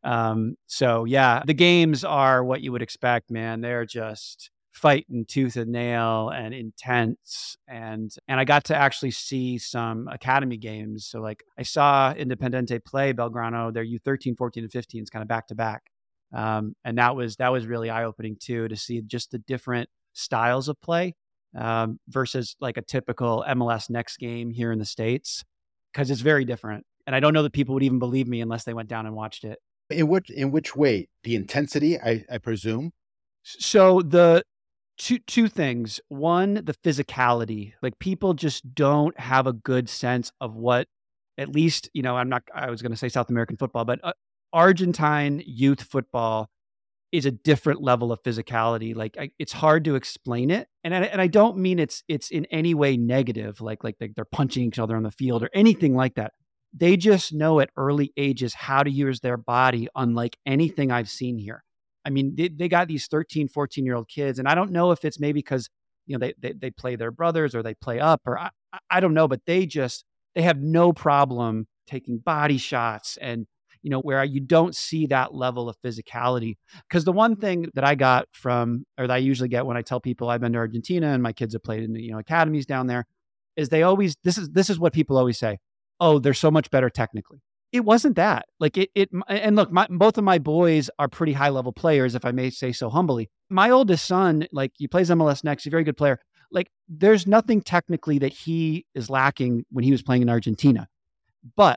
So yeah, the games are what you would expect, man. They're just fighting tooth and nail and intense. And I got to actually see some academy games. So like I saw Independiente play Belgrano, their U13, 14, and 15s kind of back to back. And that was really eye-opening too, to see just the different styles of play versus like a typical MLS Next game here in the States, because it's very different. And I don't know that people would even believe me unless they went down and watched it. In which way? The intensity, I presume. So the two things. One, the physicality. Like people just don't have a good sense of what, at least, I was going to say South American football, but Argentine youth football is a different level of physicality. Like it's hard to explain it. And I don't mean it's in any way negative, like they're punching each other on the field or anything like that. They just know at early ages how to use their body unlike anything I've seen here. I mean, they got these 13, 14-year-old kids, and I don't know if it's maybe because, they play their brothers or they play up, or I don't know, but they have no problem taking body shots and, where you don't see that level of physicality. Because the one thing that I got from, or that I usually get when I tell people I've been to Argentina and my kids have played in, academies down there, is this is what people always say. Oh, they're so much better technically. It wasn't that. Like and look, both of my boys are pretty high level players, if I may say so humbly. My oldest son, like he plays MLS Next, he's a very good player. Like there's nothing technically that he is lacking when he was playing in Argentina. But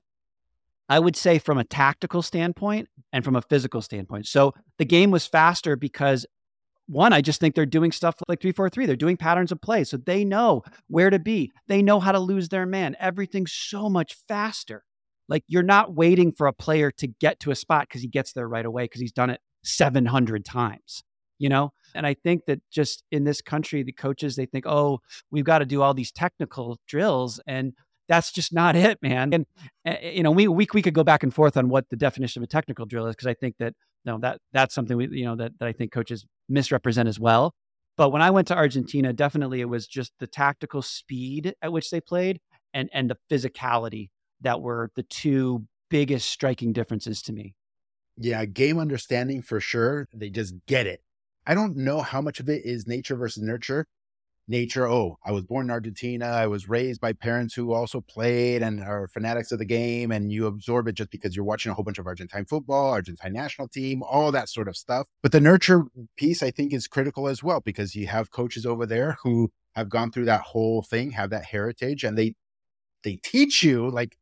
I would say from a tactical standpoint and from a physical standpoint. So the game was faster because, one, I just think they're doing stuff like 3-4-3. They're doing patterns of play. So they know where to be. They know how to lose their man. Everything's so much faster. Like you're not waiting for a player to get to a spot because he gets there right away because he's done it 700 times, And I think that just in this country, the coaches, they think, oh, we've got to do all these technical drills. And that's just not it, man. And, we could go back and forth on what the definition of a technical drill is, because I think that, that's something that I think coaches misrepresent as well. But when I went to Argentina, definitely it was just the tactical speed at which they played and the physicality that were the two biggest striking differences to me. Yeah, game understanding for sure. They just get it. I don't know how much of it is nature versus nurture. Nature, I was born in Argentina. I was raised by parents who also played and are fanatics of the game, and you absorb it just because you're watching a whole bunch of Argentine football, Argentine national team, all that sort of stuff. But the nurture piece, I think, is critical as well, because you have coaches over there who have gone through that whole thing, have that heritage, and they teach you like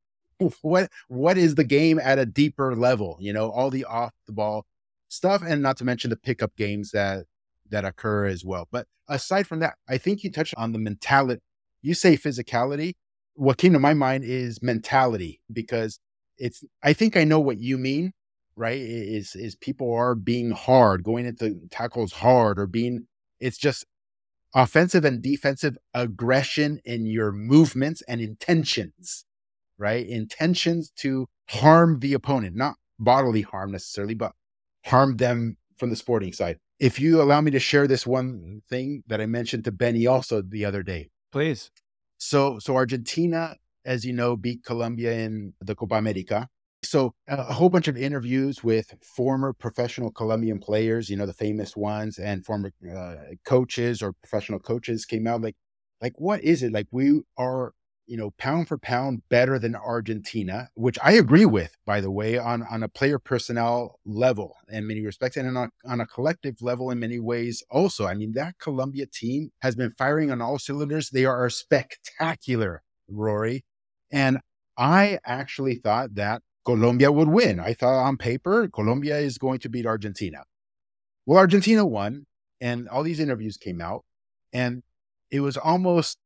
what is the game at a deeper level, all the off the ball stuff, and not to mention the pickup games that occur as well. But aside from that, I think you touched on the mentality. You say physicality. What came to my mind is mentality, because I think I know what you mean, right? Is people are being hard, going into tackles hard, or it's just offensive and defensive aggression in your movements and intentions, right? Intentions to harm the opponent, not bodily harm necessarily, but harm them from the sporting side. If you allow me to share this one thing that I mentioned to Benny also the other day. Please. So Argentina, as you know, beat Colombia in the Copa America. So a whole bunch of interviews with former professional Colombian players, the famous ones, and former coaches or professional coaches came out like, what is it? Like, we are, pound for pound better than Argentina, which I agree with, by the way, on a player personnel level in many respects, and on a collective level in many ways also. I mean, that Colombia team has been firing on all cylinders. They are spectacular, Rory. And I actually thought that Colombia would win. I thought on paper, Colombia is going to beat Argentina. Well, Argentina won, and all these interviews came out, and it was almost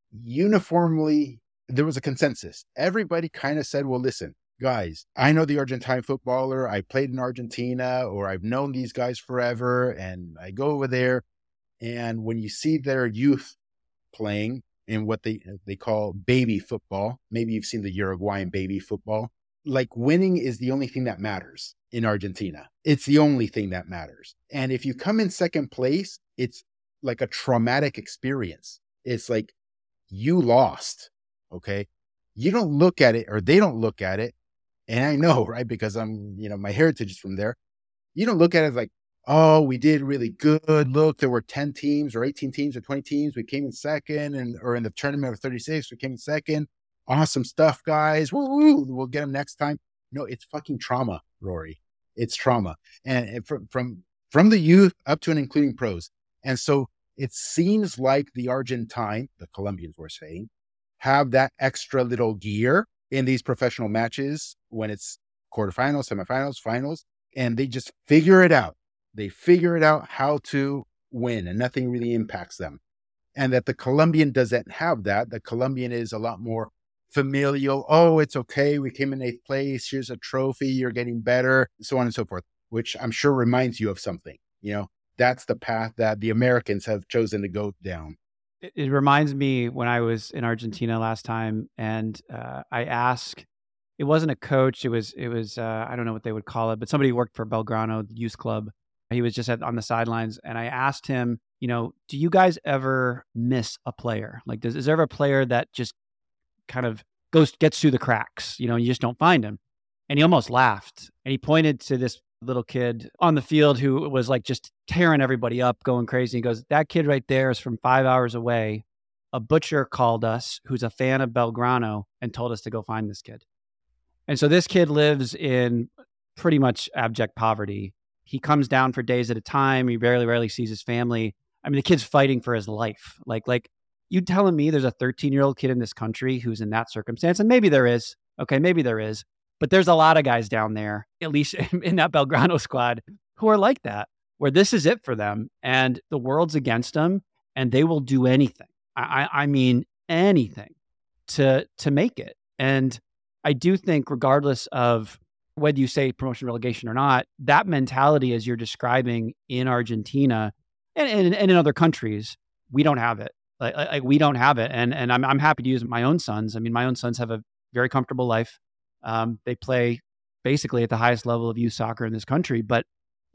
uniformly, there was a consensus. Everybody kind of said, well, listen, guys, I know the Argentine footballer. I played in Argentina, or I've known these guys forever. And I go over there. And when you see their youth playing in what they call baby football, maybe you've seen the Uruguayan baby football, like winning is the only thing that matters in Argentina. It's the only thing that matters. And if you come in second place, it's like a traumatic experience. It's like you lost. Okay. You don't look at it, or they don't look at it. And I know, right? Because my heritage is from there. You don't look at it like, oh, we did really good. Look, there were 10 teams or 18 teams or 20 teams. We came in second, or in the tournament of 36, we came in second. Awesome stuff, guys. Woo, we'll get them next time. No, it's fucking trauma, Rory. It's trauma. And from the youth up to and including pros. And so it seems like the Colombians were saying, have that extra little gear in these professional matches when it's quarterfinals, semifinals, finals, and they just figure it out. They figure it out how to win, and nothing really impacts them. And that the Colombian doesn't have that. The Colombian is a lot more familial. Oh, it's okay. We came in 8th place. Here's a trophy. You're getting better, so on and so forth, which I'm sure reminds you of something. That's the path that the Americans have chosen to go down. It reminds me when I was in Argentina last time, and I asked, it wasn't a coach. It was I don't know what they would call it, but somebody who worked for Belgrano Youth Club. He was just on the sidelines, and I asked him, do you guys ever miss a player? Like, is there ever a player that just kind of gets through the cracks, you just don't find him? And he almost laughed, and he pointed to this little kid on the field who was like just tearing everybody up, going crazy. He goes, that kid right there is from 5 hours away. A butcher called us who's a fan of Belgrano and told us to go find this kid. And so this kid lives in pretty much abject poverty. He comes down for days at a time. He rarely sees his family. I mean, the kid's fighting for his life. Like you telling me there's a 13-year-old kid in this country who's in that circumstance? And maybe there is. Okay, maybe there is. But there's a lot of guys down there, at least in that Belgrano squad, who are like that, where this is it for them. And the world's against them, and they will do anything. I mean, anything to make it. And I do think, regardless of whether you say promotion, relegation or not, that mentality, as you're describing in Argentina and in other countries, we don't have it. Like we don't have it. And I'm happy to use my own sons. I mean, my own sons have a very comfortable life. They play basically at the highest level of youth soccer in this country, but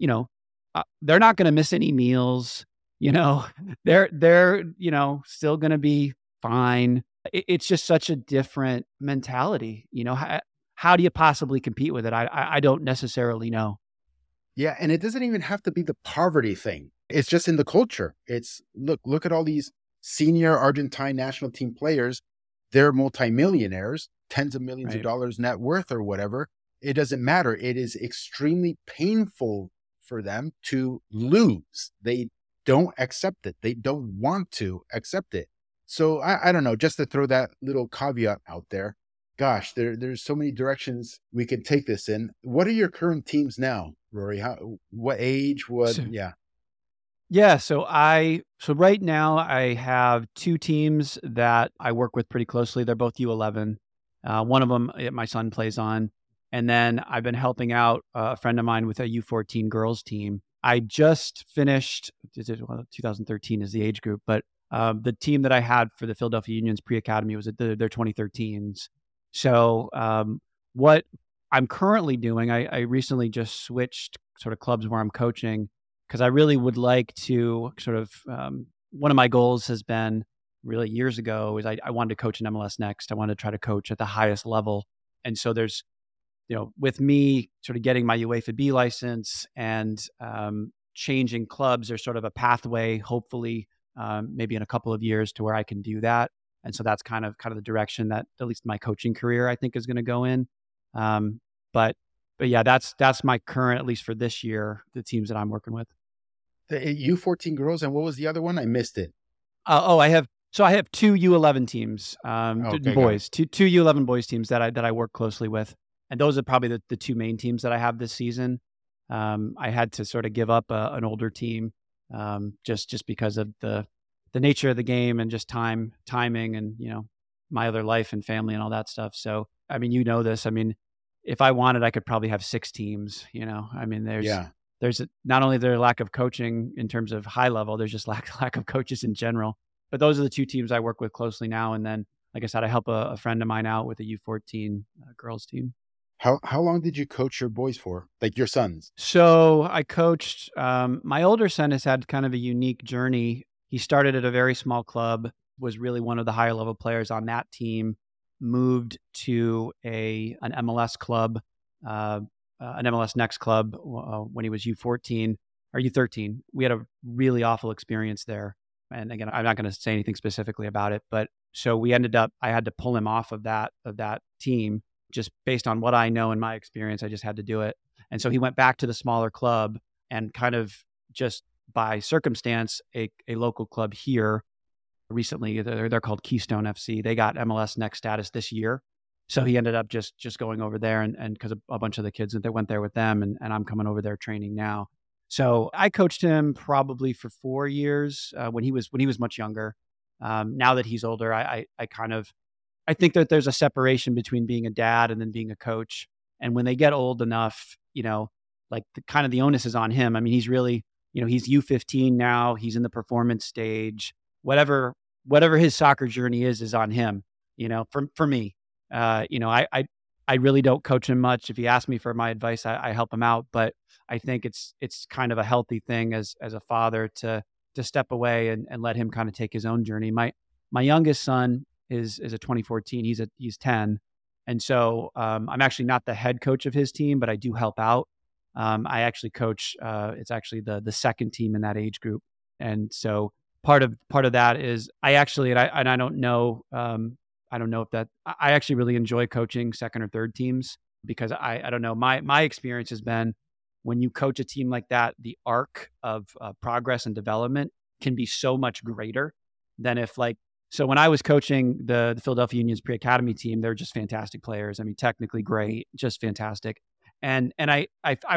they're not going to miss any meals. They're still going to be fine. It's just such a different mentality. How do you possibly compete with it? I don't necessarily know. Yeah. And it doesn't even have to be the poverty thing. It's just in the culture. It's look at all these senior Argentine national team players. They're multimillionaires, tens of millions of dollars net worth or whatever. It doesn't matter. It is extremely painful for them to lose. They don't accept it. They don't want to accept it. So I don't know, just to throw that little caveat out there. Gosh, there's so many directions we could take this in. What are your current teams now, Rory? What age? Yeah. So right now I have 2 teams that I work with pretty closely. They're both U11. One of them my son plays on. And then I've been helping out a friend of mine with a U14 girls team. I just finished, 2013 is the age group, but the team that I had for the Philadelphia Union's pre-academy was their 2013s. So what I'm currently doing, I recently just switched sort of clubs where I'm coaching, because I really would like to sort of, one of my goals has been really years ago is I wanted to coach in MLS Next. I wanted to try to coach at the highest level. And so there's, with me sort of getting my UEFA B license and changing clubs, there's sort of a pathway, hopefully, maybe in a couple of years, to where I can do that. And so that's kind of the direction that at least my coaching career, I think, is going to go in. But yeah, that's my current, at least for this year, the teams that I'm working with. The U14 girls, and what was the other one? I missed it. I have 2 U11 teams, boys, two U11 boys teams that I work closely with. And those are probably the 2 main teams that I have this season. I had to sort of give up an older team just because of the the nature of the game and just timing and, my other life and family and all that stuff. So, I mean, this. I mean, if I wanted, I could probably have 6 teams, I mean, Yeah. there's not only their lack of coaching in terms of high level, there's just lack of coaches in general. But those are the 2 teams I work with closely now. And then, like I said, I help a friend of mine out with a U14 girls team. How long did you coach your boys for? Like your sons? So I coached, my older son has had kind of a unique journey. He started at a very small club, was really one of the higher level players on that team, moved to an MLS club, an MLS Next club when he was U14 or U13. We had a really awful experience there. And again, I'm not going to say anything specifically about it, but so I had to pull him off of that team just based on what I know in my experience. I just had to do it. And so he went back to the smaller club and kind of just by circumstance, a local club here recently, they're called Keystone FC. They got MLS Next status this year. So he ended up just going over there and because a bunch of the kids that went there with them and I'm coming over there training now. So I coached him probably for 4 years when he was much younger. Now that he's older, I think that there's a separation between being a dad and then being a coach. And when they get old enough, like the onus is on him. I mean, he's really, he's U15 now. He's in the performance stage. Whatever his soccer journey is on him. For me, I really don't coach him much. If he asks me for my advice, I help him out. But I think it's kind of a healthy thing as a father to step away and let him kind of take his own journey. My youngest son is a 2014. He's 10. And so I'm actually not the head coach of his team, but I do help out. I actually coach. It's actually the second team in that age group. And so part of that is I don't know. I don't know if that I actually really enjoy coaching second or third teams because I don't know. My experience has been when you coach a team like that, the arc of progress and development can be so much greater than if so when I was coaching the Philadelphia Union's pre-academy team, they're just fantastic players. I mean, technically great, just fantastic. And I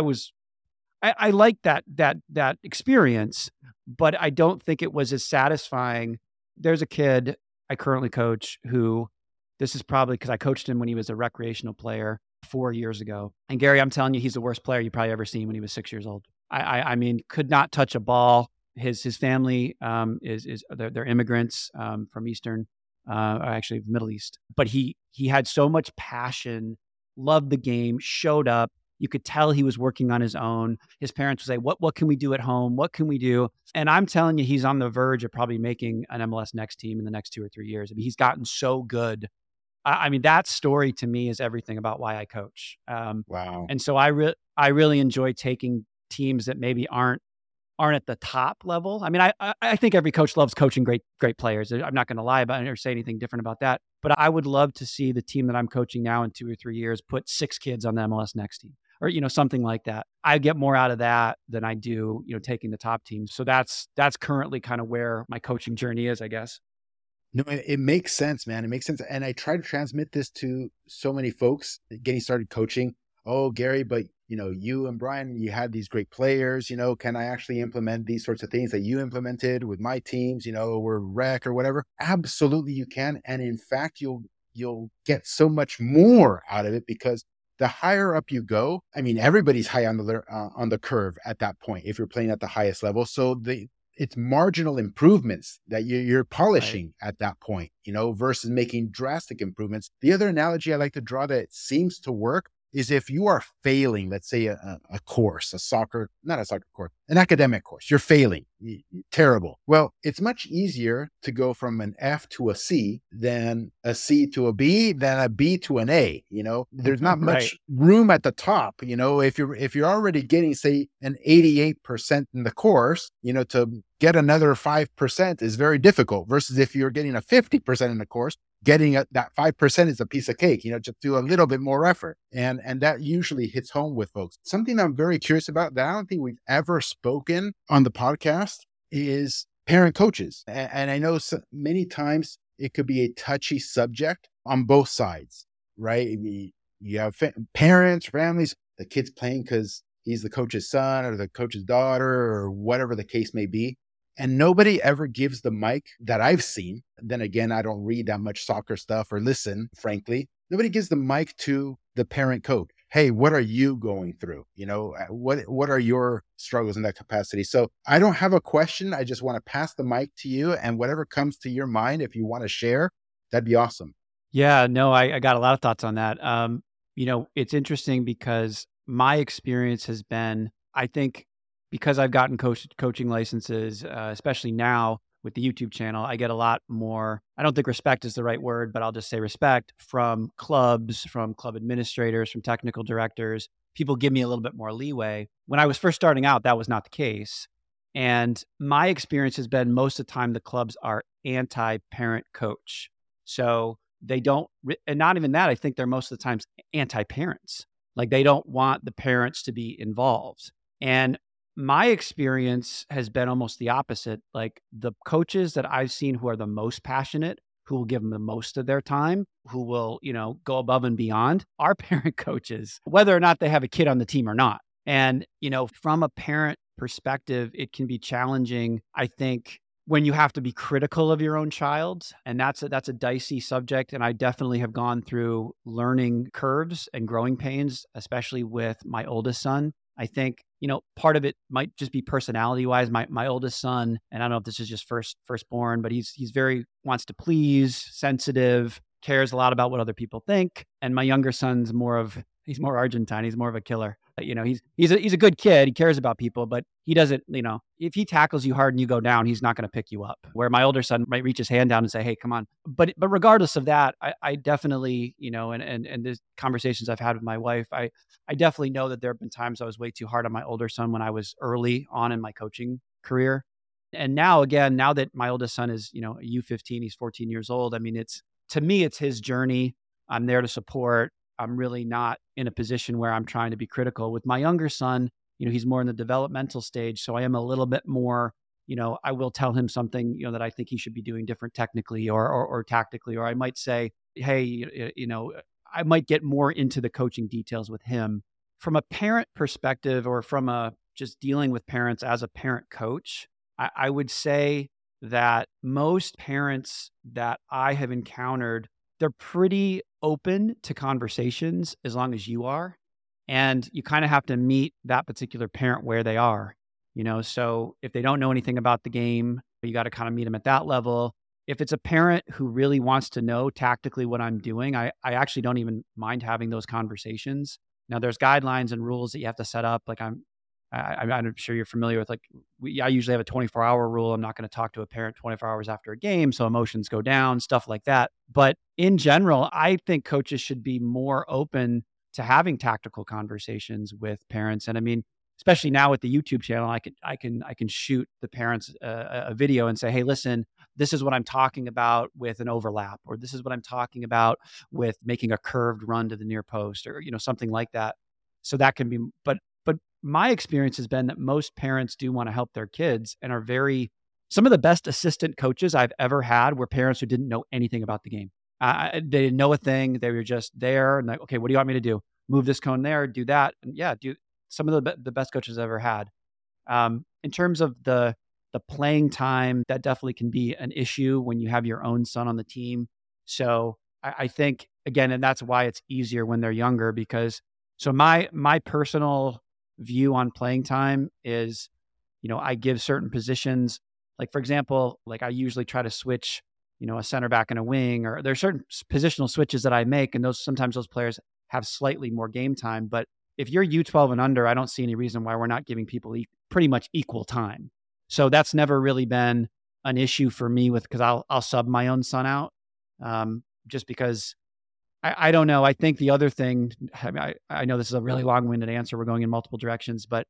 liked that experience, but I don't think it was as satisfying. There's a kid I currently coach who, this is probably because I coached him when he was a recreational player 4 years ago. And Gary, I'm telling you, he's the worst player you probably ever seen when he was 6 years old. I mean, could not touch a ball. His family they're immigrants from Eastern, actually Middle East. But he had so much passion, loved the game, showed up. You could tell he was working on his own. His parents would say, what can we do at home? What can we do? And I'm telling you, he's on the verge of probably making an MLS Next team in the next 2 or 3 years. I mean, he's gotten so good. I mean, that story to me is everything about why I coach. Wow. And so I really enjoy taking teams that maybe aren't at the top level. I mean, I think every coach loves coaching great players. I'm not going to lie about it or say anything different about that. But I would love to see the team that I'm coaching now in 2 or 3 years put 6 kids on the MLS Next team or, something like that. I get more out of that than I do, taking the top teams. So that's currently kind of where my coaching journey is, I guess. No, it makes sense, man. It makes sense. And I try to transmit this to so many folks getting started coaching. Oh, Gary, but you and Brian, you had these great players, can I actually implement these sorts of things that you implemented with my teams, or rec or whatever? Absolutely you can. And in fact, you'll get so much more out of it because the higher up you go, I mean, everybody's high on the curve at that point if you're playing at the highest level. So it's marginal improvements that you're polishing at that point, versus making drastic improvements. The other analogy I like to draw that seems to work is if you are failing, let's say a course, an academic course, you're failing, terrible. Well, it's much easier to go from an F to a C than a C to a B, than a B to an A. There's not much room at the top. If you're already getting, say, an 88% in the course, to get another 5% is very difficult versus if you're getting a 50% in the course, getting that 5% is a piece of cake, just do a little bit more effort. And that usually hits home with folks. Something I'm very curious about that I don't think we've ever spoken on the podcast is parent coaches. And I know many times it could be a touchy subject on both sides, right? You have parents, families, the kid's playing because he's the coach's son or the coach's daughter or whatever the case may be. And nobody ever gives the mic that I've seen. Then again, I don't read that much soccer stuff or listen, frankly. Nobody gives the mic to the parent coach. Hey, what are you going through? What are your struggles in that capacity? So I don't have a question. I just want to pass the mic to you, and whatever comes to your mind, if you want to share, that'd be awesome. Yeah, no, I got a lot of thoughts on that. It's interesting because my experience has been, I think, because I've gotten coaching licenses, especially now with the YouTube channel, I get a lot more, I don't think respect is the right word, but I'll just say respect from clubs, from club administrators, from technical directors. People give me a little bit more leeway. When I was first starting out, that was not the case. And my experience has been most of the time the clubs are anti-parent coach. So they don't, and not even that, I think they're most of the times anti-parents. Like they don't want the parents to be involved. And my experience has been almost the opposite. Like the coaches that I've seen who are the most passionate, who will give them the most of their time, who will, go above and beyond, are parent coaches, whether or not they have a kid on the team or not. And, from a parent perspective, it can be challenging, I think, when you have to be critical of your own child. And that's a dicey subject. And I definitely have gone through learning curves and growing pains, especially with my oldest son. I think, part of it might just be personality wise. My oldest son, and I don't know if this is just firstborn, but he's very wants to please, sensitive, cares a lot about what other people think. And my younger son's he's more Argentine. He's more of a killer. He's a good kid. He cares about people, but he doesn't, if he tackles you hard and you go down, he's not going to pick you up. Where my older son might reach his hand down and say, hey, come on. But regardless of that, I definitely, and there's conversations I've had with my wife, I definitely know that there have been times I was way too hard on my older son when I was early on in my coaching career. And now that my oldest son is, a U15, he's 14 years old. I mean, to me, it's his journey. I'm there to support. I'm really not in a position where I'm trying to be critical. With my younger son, he's more in the developmental stage. So I am a little bit more, I will tell him something, that I think he should be doing different technically or tactically, or I might say, hey, I might get more into the coaching details with him. From a parent perspective, or from just dealing with parents as a parent coach, I would say that most parents that I have encountered, they're pretty open to conversations as long as you are. And you kind of have to meet that particular parent where they are, so if they don't know anything about the game, you got to kind of meet them at that level. If it's a parent who really wants to know tactically what I'm doing, I actually don't even mind having those conversations. Now there's guidelines and rules that you have to set up. Like I'm sure you're familiar with, like, I usually have a 24-hour rule. I'm not going to talk to a parent 24 hours after a game, so emotions go down, stuff like that. But in general, I think coaches should be more open to having tactical conversations with parents. And I mean, especially now with the YouTube channel, I can shoot the parents a video and say, hey, listen, this is what I'm talking about with an overlap, or this is what I'm talking about with making a curved run to the near post, or something like that. So that can be, but my experience has been that most parents do want to help their kids and are some of the best assistant coaches I've ever had were parents who didn't know anything about the game. They didn't know a thing. They were just there and like, okay, what do you want me to do? Move this cone there, do that. And do some of the best coaches I've ever had. In terms of the playing time, that definitely can be an issue when you have your own son on the team. So I think, again, and that's why it's easier when they're younger, because so my personal view on playing time is, I give certain positions, like, for example, like I usually try to switch, a center back and a wing, or there's certain positional switches that I make. And sometimes those players have slightly more game time. But if you're U12 and under, I don't see any reason why we're not giving people pretty much equal time. So that's never really been an issue for me because I'll sub my own son out, just because I don't know. I think the other thing, I know this is a really long-winded answer. We're going in multiple directions, but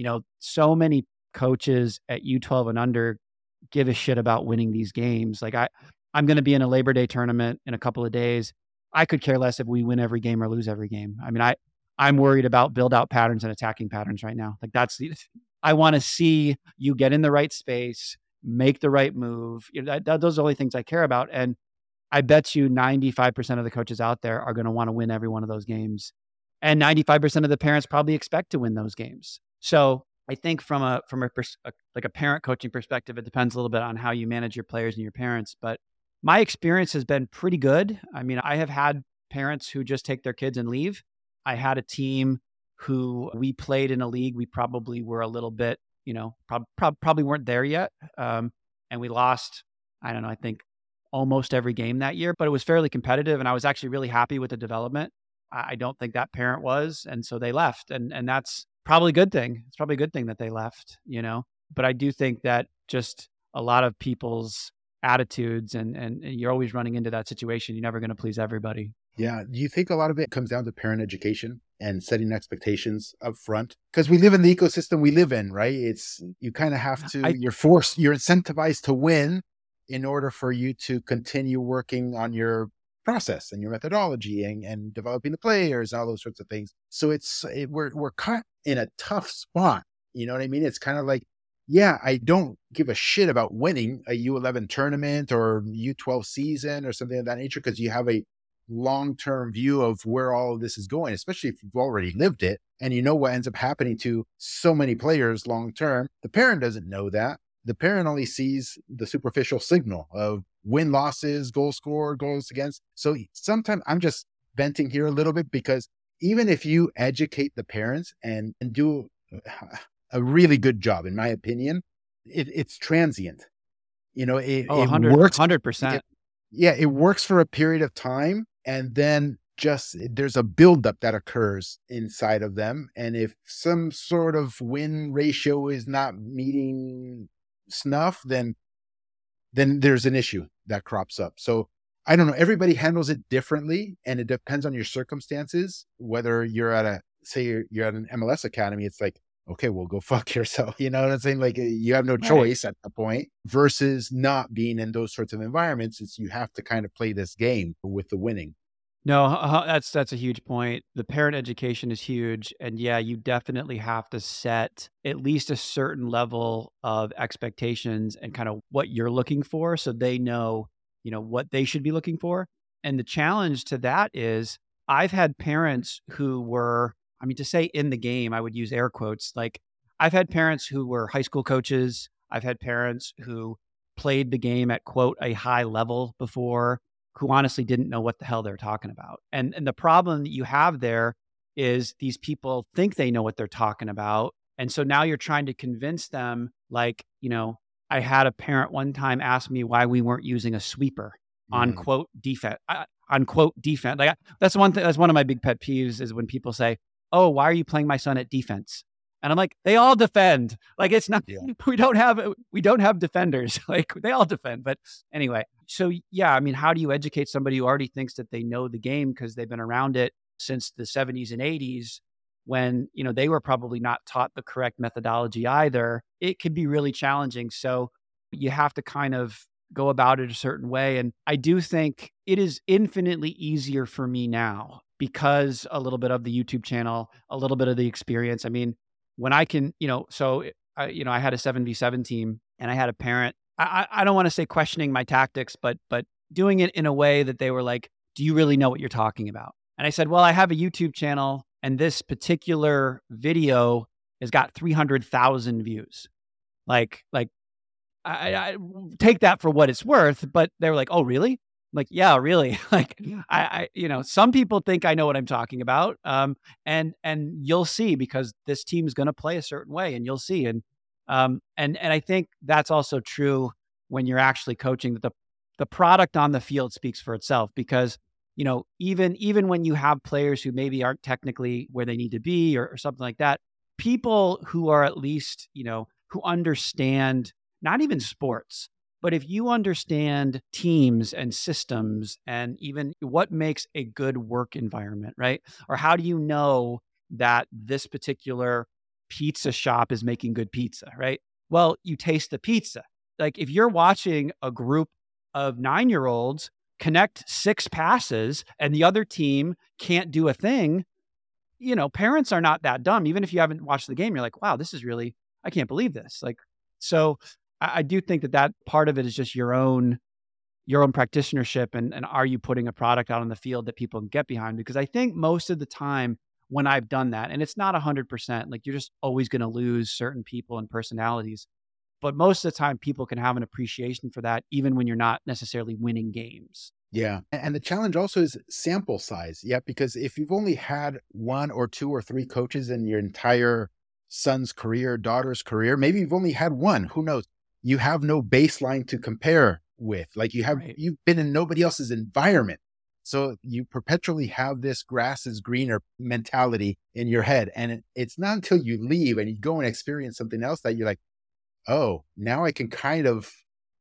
so many coaches at U12 and under give a shit about winning these games. Like I'm going to be in a Labor Day tournament in a couple of days. I could care less if we win every game or lose every game. I mean, I'm worried about build-out patterns and attacking patterns right now. Like I want to see you get in the right space, make the right move. Those are the only things I care about. And I bet you 95% of the coaches out there are going to want to win every one of those games. And 95% of the parents probably expect to win those games. So I think from like a parent coaching perspective, it depends a little bit on how you manage your players and your parents. But my experience has been pretty good. I mean, I have had parents who just take their kids and leave. I had a team who we played in a league. We probably were a little bit, probably weren't there yet. And we lost, I don't know, I think almost every game that year, but it was fairly competitive. And I was actually really happy with the development. I don't think that parent was. And so they left. And that's probably a good thing. It's probably a good thing that they left, But I do think that just a lot of people's attitudes and you're always running into that situation. You're never going to please everybody. Yeah. Do you think a lot of it comes down to parent education and setting expectations up front? Because we live in the ecosystem we live in, right? You kind of have to, you're incentivized to win in order for you to continue working on your process and your methodology and developing the players and all those sorts of things. So we're caught in a tough spot. You know what I mean? It's kind of like, yeah, I don't give a shit about winning a U11 tournament or U12 season or something of that nature, because you have a long-term view of where all of this is going, especially if you've already lived it and you know what ends up happening to so many players long-term. The parent doesn't know that. The parent only sees the superficial signal of win losses, goal scored, goals against. So sometimes I'm just venting here a little bit, because even if you educate the parents and do a really good job, in my opinion, it's transient. It 100%. works. It works for a period of time. And then there's a buildup that occurs inside of them. And if some sort of win ratio is not meeting snuff, then there's an issue that crops up. So I don't know. Everybody handles it differently, and it depends on your circumstances. Whether you're at an MLS academy, it's like, okay, well, go fuck yourself. You know what I'm saying? Like, you have no choice at that point, versus not being in those sorts of environments. You have to kind of play this game with the winning. No, that's a huge point. The parent education is huge. And yeah, you definitely have to set at least a certain level of expectations and kind of what you're looking for, so they know, what they should be looking for. And the challenge to that is I've had parents who were, to say in the game, I would use air quotes. Like, I've had parents who were high school coaches. I've had parents who played the game at, quote, a high level before, who honestly didn't know what the hell they're talking about. And the problem that you have there is these people think they know what they're talking about. And so now you're trying to convince them, like, I had a parent one time ask me why we weren't using a sweeper on quote defense. Like, that's one thing. That's one of my big pet peeves, is when people say, "Oh, why are you playing my son at defense?" And I'm like, they all defend. Like, it's not, we don't have defenders. Like, they all defend. But anyway, so yeah, how do you educate somebody who already thinks that they know the game because they've been around it since the 70s and 80s, when, they were probably not taught the correct methodology either? It can be really challenging. So you have to kind of go about it a certain way. And I do think it is infinitely easier for me now, because a little bit of the YouTube channel, a little bit of the experience. When I can, I had a 7v7 team, and I had a parent, I don't want to say questioning my tactics, but doing it in a way that they were like, "Do you really know what you're talking about?" And I said, "Well, I have a YouTube channel, and this particular video has got 300,000 views. Like I take that for what it's worth." But they were like, "Oh, really?" I'm like, "Yeah, really." Like, some people think I know what I'm talking about. And you'll see, because this team is going to play a certain way, and you'll see. And I think that's also true when you're actually coaching, that the product on the field speaks for itself, because, even when you have players who maybe aren't technically where they need to be, or something like that, people who are at least, who understand not even sports, but if you understand teams and systems, and even what makes a good work environment, right? Or how do you know that this particular pizza shop is making good pizza, right? Well, you taste the pizza. Like, if you're watching a group of 9-year-olds connect 6 passes and the other team can't do a thing, parents are not that dumb. Even if you haven't watched the game, you're like, wow, this is really, I can't believe this. Like, so I do think that part of it is just your own practitionership, and are you putting a product out on the field that people can get behind? Because I think most of the time when I've done that. And it's not 100%. Like you're just always going to lose certain people and personalities. But most of the time, people can have an appreciation for that, even when you're not necessarily winning games. Yeah. And the challenge also is sample size. Yeah. Because if you've only had one or two or three coaches in your entire son's career, daughter's career, maybe you've only had one, who knows? You have no baseline to compare with. Like Right. you've been in nobody else's environment. So you perpetually have this grass is greener mentality in your head. And it's not until you leave and you go and experience something else that you're like, oh, now I can kind of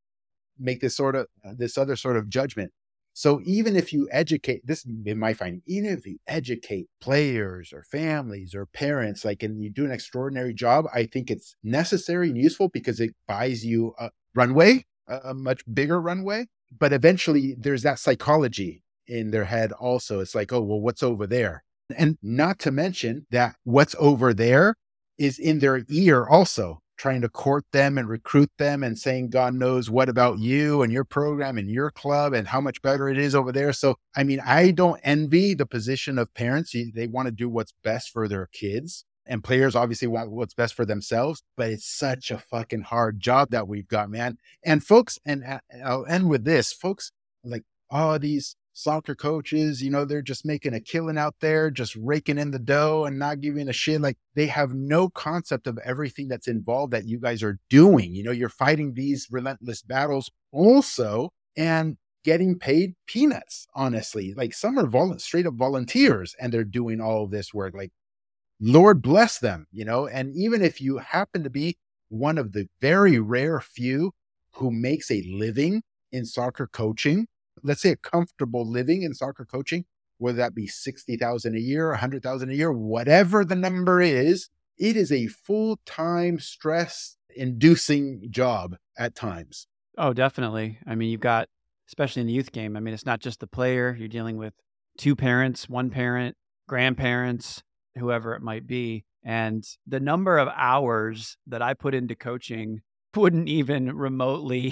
make this other sort of judgment. So even if you educate, this in my finding, even if you educate players or families or parents, like, and you do an extraordinary job, I think it's necessary and useful because it buys you a runway, a much bigger runway. But eventually there's that psychology in their head also. It's like, oh, well, what's over there? And not to mention that what's over there is in their ear also, trying to court them and recruit them and saying, God knows what about you and your program and your club and how much better it is over there. So, I mean, I don't envy the position of parents. They want to do what's best for their kids, and players obviously want what's best for themselves, but it's such a fucking hard job that we've got, man. And folks, and I'll end with this, folks, like, oh, these soccer coaches, they're just making a killing out there, just raking in the dough and not giving a shit. Like, they have no concept of everything that's involved that you guys are doing. You're fighting these relentless battles also and getting paid peanuts, honestly. Like, some are straight up volunteers and they're doing all of this work. Like, Lord bless them, and even if you happen to be one of the very rare few who makes a living in soccer coaching, let's say a comfortable living in soccer coaching, whether that be 60,000 a year, 100,000 a year, whatever the number is, it is a full-time stress inducing job at times. Oh, definitely. I mean, you've got, especially in the youth game, I mean, it's not just the player. You're dealing with two parents, one parent, grandparents, whoever it might be. And the number of hours that I put into coaching wouldn't even remotely,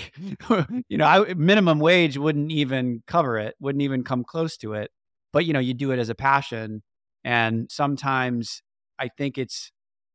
minimum wage wouldn't even cover it, wouldn't even come close to it. But, you do it as a passion. And sometimes I think it's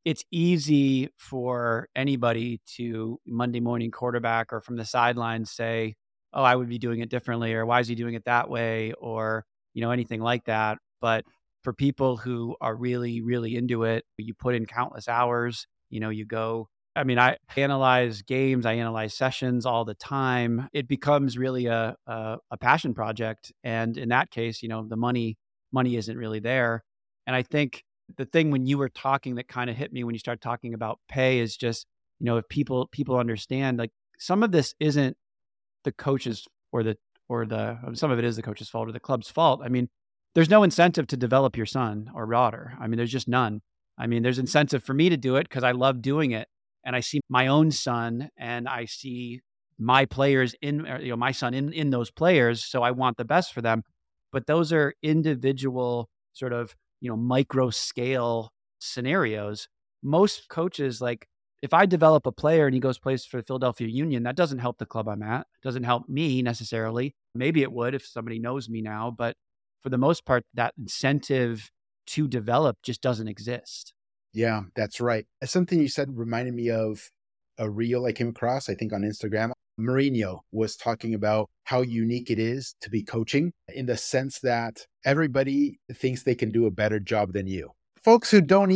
easy for anybody to Monday morning quarterback or from the sidelines say, oh, I would be doing it differently, or why is he doing it that way? Or, anything like that. But for people who are really, really into it, you put in countless hours, you go, I mean, I analyze games, I analyze sessions all the time. It becomes really a passion project. And in that case, the money isn't really there. And I think the thing when you were talking that kind of hit me when you started talking about pay is just, if people understand, like, some of this isn't the coaches or some of it is the coach's fault or the club's fault. I mean, there's no incentive to develop your son or daughter. I mean, there's just none. I mean, there's incentive for me to do it because I love doing it. And I see my own son and I see my players my son in those players. So I want the best for them. But those are individual sort of, micro scale scenarios. Most coaches, like, if I develop a player and he goes plays for the Philadelphia Union, that doesn't help the club I'm at. Doesn't help me necessarily. Maybe it would if somebody knows me now, but for the most part, that incentive to develop just doesn't exist. Yeah, that's right. Something you said reminded me of a reel I came across, I think on Instagram. Mourinho was talking about how unique it is to be coaching in the sense that everybody thinks they can do a better job than you. Folks who aren't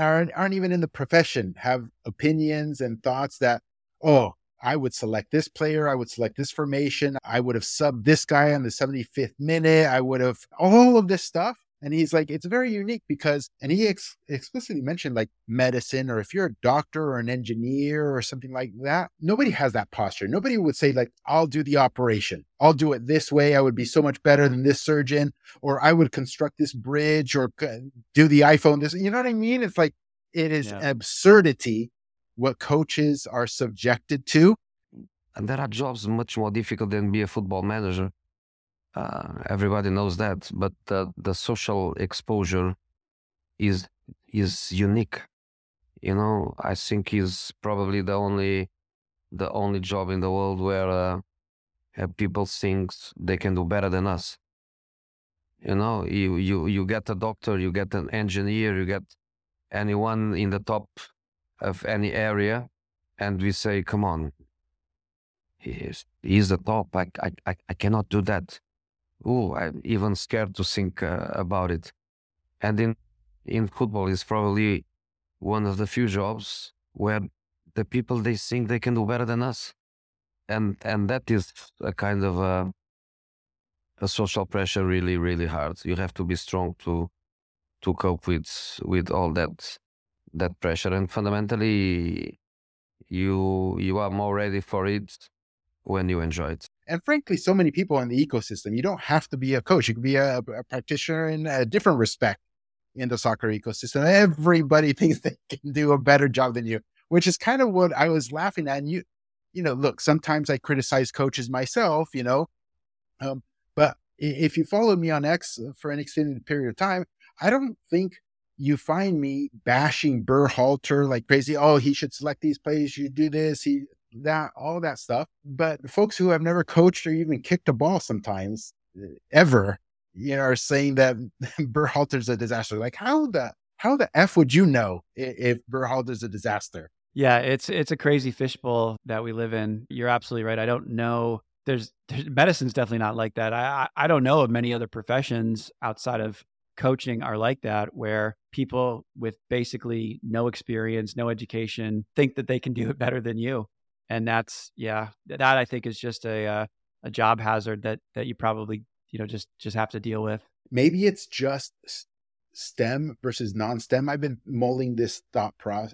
even in the profession have opinions and thoughts that, oh, I would select this player, I would select this formation, I would have subbed this guy on the 75th minute, I would have all of this stuff. And he's like, it's very unique because, and he explicitly mentioned like medicine, or if you're a doctor or an engineer or something like that, nobody has that posture. Nobody would say like, I'll do the operation. I'll do it this way. I would be so much better than this surgeon, or I would construct this bridge or do the iPhone. This, you know what I mean? It's like, it is absurdity what coaches are subjected to. And there are jobs much more difficult than be a football manager. Everybody knows that, but the social exposure is unique. I think is probably the only job in the world where people think they can do better than us. You get a doctor, you get an engineer, you get anyone in the top of any area, and we say, come on, he's the top. I cannot do that. Oh, I'm even scared to think about it. And in football, it's probably one of the few jobs where the people, they think they can do better than us, and that is a kind of a social pressure, really, really hard. You have to be strong to cope with all that pressure, and fundamentally, you are more ready for it when you enjoy it. And frankly, so many people in the ecosystem, you don't have to be a coach. You can be a practitioner in a different respect in the soccer ecosystem. Everybody thinks they can do a better job than you, which is kind of what I was laughing at. And look, sometimes I criticize coaches myself, but if you follow me on X for an extended period of time, I don't think you find me bashing Berhalter like crazy. Oh, he should select these players. You do this, that, all that stuff. But folks who have never coached or even kicked a ball sometimes ever, are saying that Berhalter's a disaster. Like how the F would you know if Berhalter's a disaster? Yeah, it's a crazy fishbowl that we live in. You're absolutely right. I don't know. There's medicine's definitely not like that. I don't know of many other professions outside of coaching are like that, where people with basically no experience, no education think that they can do it better than you. And that I think is just a job hazard that you probably, just have to deal with. Maybe it's just STEM versus non-STEM. I've been mulling this thought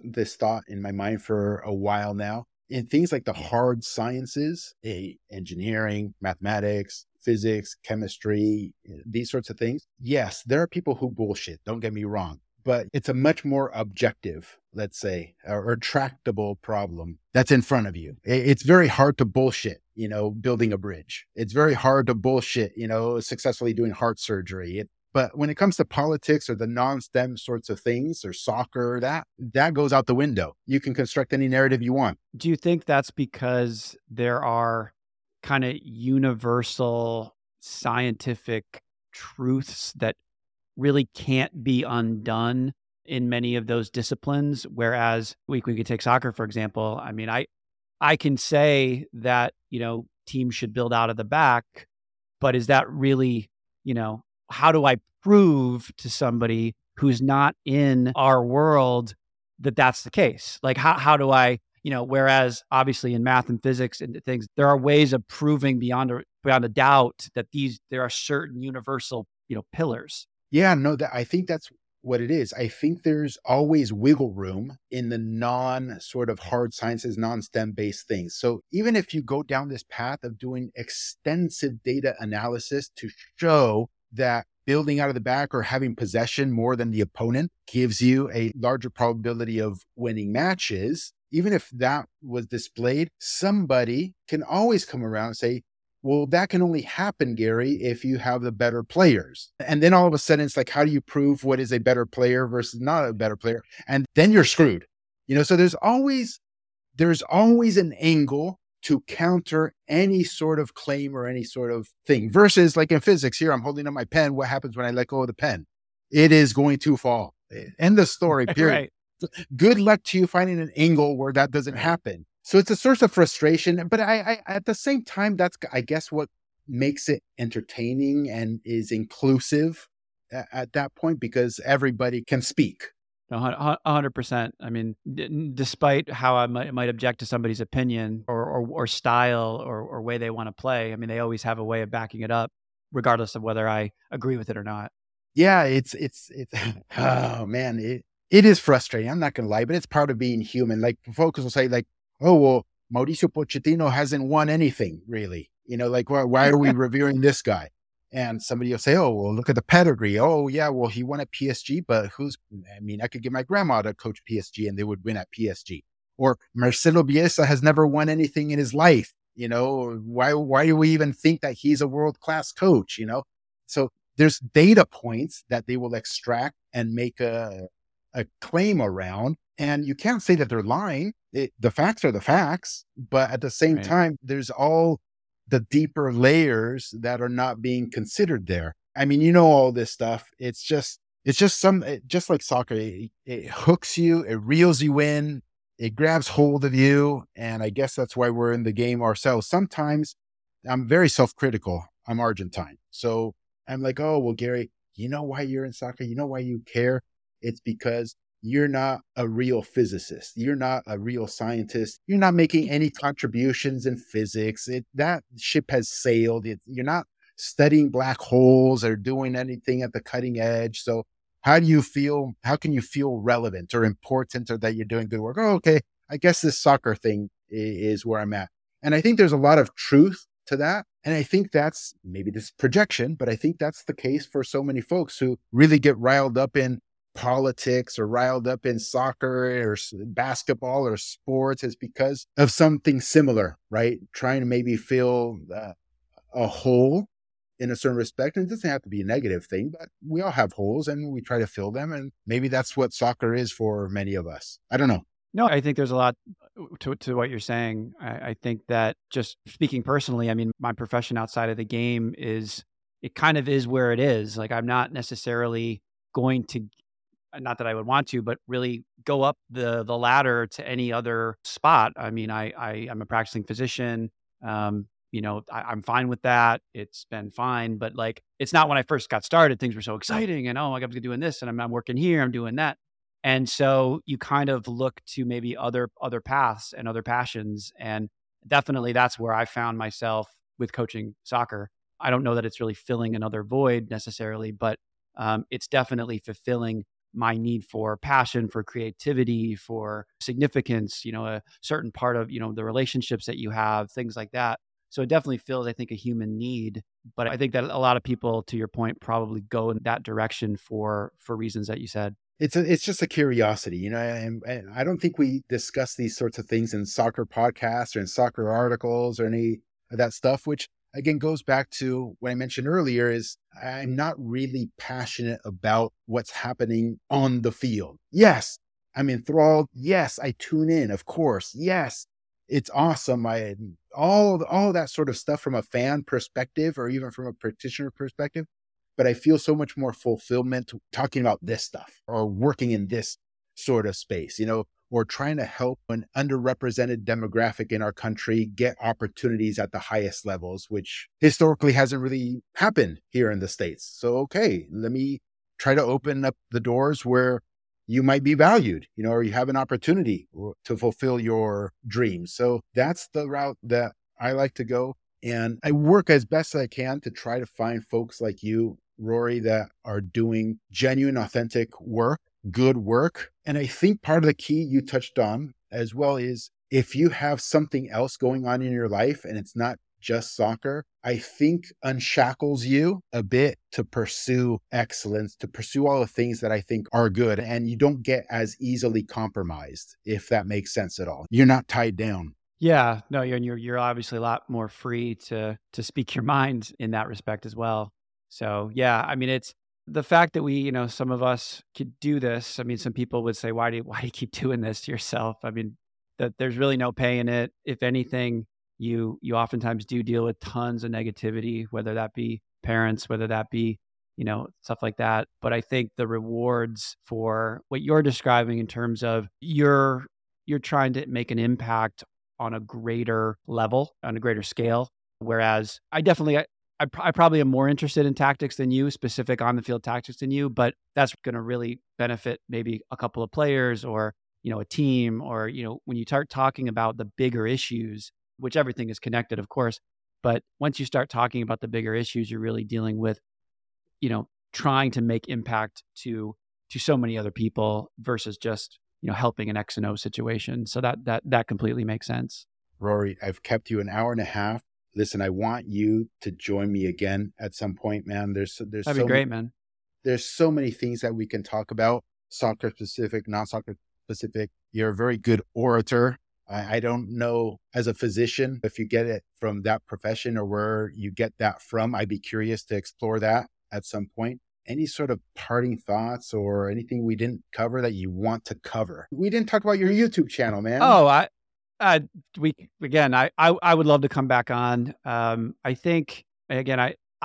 in my mind for a while now. In things like the hard sciences, engineering, mathematics, physics, chemistry, these sorts of things. Yes, there are people who bullshit, don't get me wrong, but it's a much more objective, let's say, or tractable problem that's in front of you. It's very hard to bullshit, building a bridge. It's very hard to bullshit, successfully doing heart surgery. But when it comes to politics or the non-STEM sorts of things or soccer, that goes out the window. You can construct any narrative you want. Do you think that's because there are kind of universal scientific truths that really can't be undone in many of those disciplines? Whereas we could take soccer, for example. I mean, I can say that, teams should build out of the back, but is that really, how do I prove to somebody who's not in our world that that's the case? Like, how do I, whereas obviously in math and physics and things, there are ways of proving beyond a doubt that there are certain universal, pillars. Yeah, no, I think that's what it is. I think there's always wiggle room in the non sort of hard sciences, non-STEM based things. So even if you go down this path of doing extensive data analysis to show that building out of the back or having possession more than the opponent gives you a larger probability of winning matches, even if that was displayed, somebody can always come around and say, well, that can only happen, Gary, if you have the better players. And then all of a sudden, it's like, how do you prove what is a better player versus not a better player? And then you're screwed. So there's always an angle to counter any sort of claim or any sort of thing. Versus like in physics, here I'm holding up my pen. What happens when I let go of the pen? It is going to fall. End of story, period. Right. Good luck to you finding an angle where that doesn't happen. So it's a source of frustration, but I at the same time, that's, I guess, what makes it entertaining and is inclusive at that point, because everybody can speak. 100%. I mean, despite how I might object to somebody's opinion or style or way they want to play, I mean, they always have a way of backing it up, regardless of whether I agree with it or not. Yeah, it's oh man, it is frustrating. I'm not going to lie, but it's part of being human. Like folks will say, like, oh well, Mauricio Pochettino hasn't won anything really. Like why are we revering this guy? And somebody will say, oh, well, look at the pedigree. Oh, yeah, well, he won at PSG, but I could get my grandma to coach PSG and they would win at PSG. Or Marcelo Bielsa has never won anything in his life. Why do we even think that he's a world-class coach? So there's data points that they will extract and make a claim around. And you can't say that they're lying. The facts are the facts. But at the same time, there's all the deeper layers that are not being considered there. I mean, you know, all this stuff. It's just just like soccer. It hooks you, it reels you in, it grabs hold of you. And I guess that's why we're in the game ourselves. Sometimes I'm very self-critical. I'm Argentine. So I'm like, oh, well, Gary, you know why you're in soccer? You know why you care? It's because you're not a real physicist. You're not a real scientist. You're not making any contributions in physics. That ship has sailed. You're not studying black holes or doing anything at the cutting edge. So how do you feel? How can you feel relevant or important or that you're doing good work? Oh, okay. I guess this soccer thing is where I'm at. And I think there's a lot of truth to that. And I think that's maybe this projection, but I think that's the case for so many folks who really get riled up in politics or riled up in soccer or basketball or sports is because of something similar, right? Trying to maybe fill a hole in a certain respect. And it doesn't have to be a negative thing, but we all have holes and we try to fill them. And maybe that's what soccer is for many of us. I don't know. No, I think there's a lot to what you're saying. I think that just speaking personally, I mean, my profession outside of the game it kind of is where it is. Like I'm not necessarily going to, not that I would want to, but really go up the ladder to any other spot. I mean, I'm a practicing physician. I'm fine with that. It's been fine, but like, it's not when I first got started, things were so exciting and, oh, I got to doing this and I'm working here, I'm doing that. And so you kind of look to maybe other paths and other passions. And definitely that's where I found myself with coaching soccer. I don't know that it's really filling another void necessarily, but it's definitely fulfilling my need for passion, for creativity, for significance, a certain part of, the relationships that you have, things like that. So it definitely fills, I think, a human need. But I think that a lot of people, to your point, probably go in that direction for reasons that you said. It's just a curiosity, and I don't think we discuss these sorts of things in soccer podcasts or in soccer articles or any of that stuff, which again goes back to what I mentioned earlier is I'm not really passionate about what's happening on the field. Yes, I'm enthralled. Yes, I tune in, of course. Yes, it's awesome. All that sort of stuff from a fan perspective or even from a practitioner perspective. But I feel so much more fulfillment talking about this stuff or working in this sort of space, or trying to help an underrepresented demographic in our country get opportunities at the highest levels, which historically hasn't really happened here in the States. So, okay, let me try to open up the doors where you might be valued, or you have an opportunity to fulfill your dreams. So that's the route that I like to go. And I work as best as I can to try to find folks like you, Rory, that are doing genuine, authentic work, good work. And I think part of the key you touched on as well is if you have something else going on in your life and it's not just soccer, I think unshackles you a bit to pursue excellence, to pursue all the things that I think are good. And you don't get as easily compromised, if that makes sense at all. You're not tied down. Yeah, no, you're obviously a lot more free to speak your mind in that respect as well. So yeah, I mean, it's the fact that we, some of us could do this. I mean, some people would say, why do you keep doing this to yourself? I mean, that there's really no pay in it. If anything, you oftentimes do deal with tons of negativity, whether that be parents, whether that be, stuff like that. But I think the rewards for what you're describing in terms of you're trying to make an impact on a greater level, on a greater scale. Whereas I probably am more interested in tactics than you, specific on the field tactics than you, but that's going to really benefit maybe a couple of players or, a team or, when you start talking about the bigger issues, which everything is connected, of course. But once you start talking about the bigger issues, you're really dealing with, trying to make impact to so many other people versus just, helping an X and O situation. So that completely makes sense. Rory, I've kept you an hour and a half. Listen, I want you to join me again at some point, man. That'd be great, man. There's so many things that we can talk about, soccer specific, non-soccer specific. You're a very good orator. I don't know as a physician if you get it from that profession or where you get that from. I'd be curious to explore that at some point. Any sort of parting thoughts or anything we didn't cover that you want to cover? We didn't talk about your YouTube channel, man. Oh, I would love to come back on. I think again,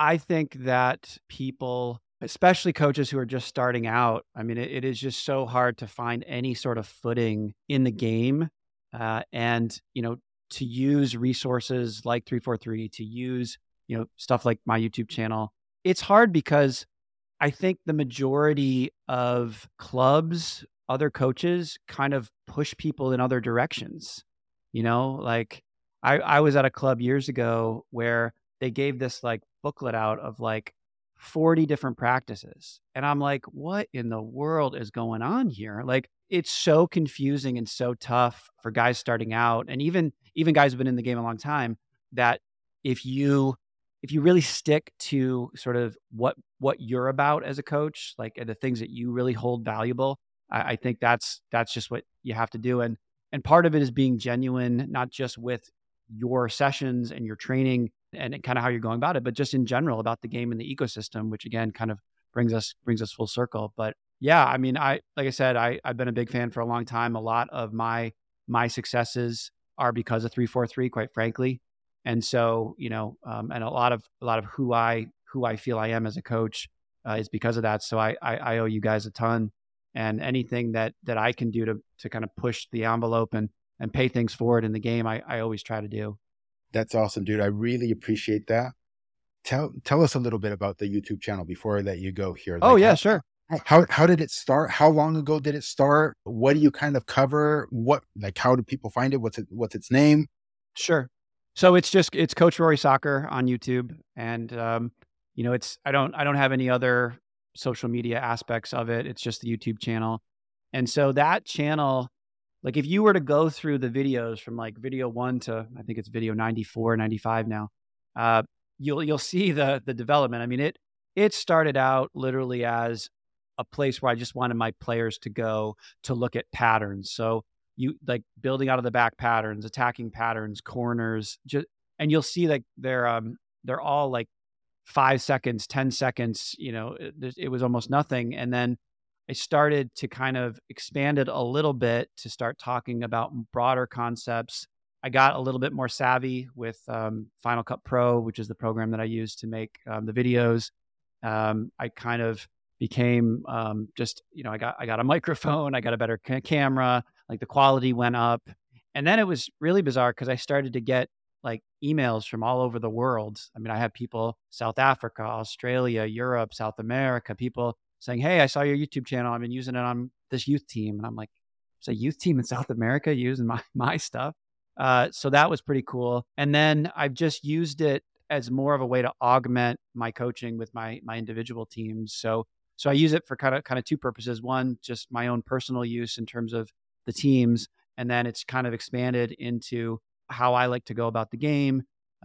I think that people, especially coaches who are just starting out, I mean, it is just so hard to find any sort of footing in the game. And, to use resources like 343, to use, stuff like my YouTube channel. It's hard because I think the majority of clubs, other coaches kind of push people in other directions. Like I was at a club years ago where they gave this like booklet out of like 40 different practices. And I'm like, what in the world is going on here? Like it's so confusing and so tough for guys starting out and even guys who've been in the game a long time that if you really stick to sort of what you're about as a coach, like and the things that you really hold valuable, I think that's just what you have to do. And part of it is being genuine, not just with your sessions and your training and kind of how you're going about it, but just in general about the game and the ecosystem, which again kind of brings us full circle. But yeah, I mean, like I said, I've been a big fan for a long time. A lot of my successes are because of 343, quite frankly. And so, and a lot of who I feel I am as a coach is because of that. So I owe you guys a ton, and anything that I can do to kind of push the envelope and pay things forward in the game, I always try to do. That's awesome, dude. I really appreciate that. Tell us a little bit about the YouTube channel before I let you go here. Oh, yeah, sure. How did it start? How long ago did it start? What do you kind of cover? How do people find it? What's its name? Sure. So it's Coach Rory Soccer on YouTube. And, I don't have any other social media aspects of it. It's just the YouTube channel. And so that channel, like if you were to go through the videos from like video 1 to, I think it's video 94, 95 now, you'll see the development. I mean, it started out literally as a place where I just wanted my players to go to look at patterns. So you like building out of the back patterns, attacking patterns, corners, and you'll see like they're all like 5 seconds, 10 seconds, it was almost nothing. And then I started to kind of expand it a little bit to start talking about broader concepts. I got a little bit more savvy with Final Cut Pro, which is the program that I use to make the videos. I kind of became I got a microphone, I got a better camera, like the quality went up. And then it was really bizarre because I started to get like emails from all over the world. I mean, I have people South Africa, Australia, Europe, South America, people saying, "Hey, I saw your YouTube channel. I've been using it on this youth team." And I'm like, "There's a youth team in South America using my stuff." So that was pretty cool. And then I've just used it as more of a way to augment my coaching with my individual teams. So I use it for kind of two purposes. One, just my own personal use in terms of the teams. And then it's kind of expanded into how I like to go about the game.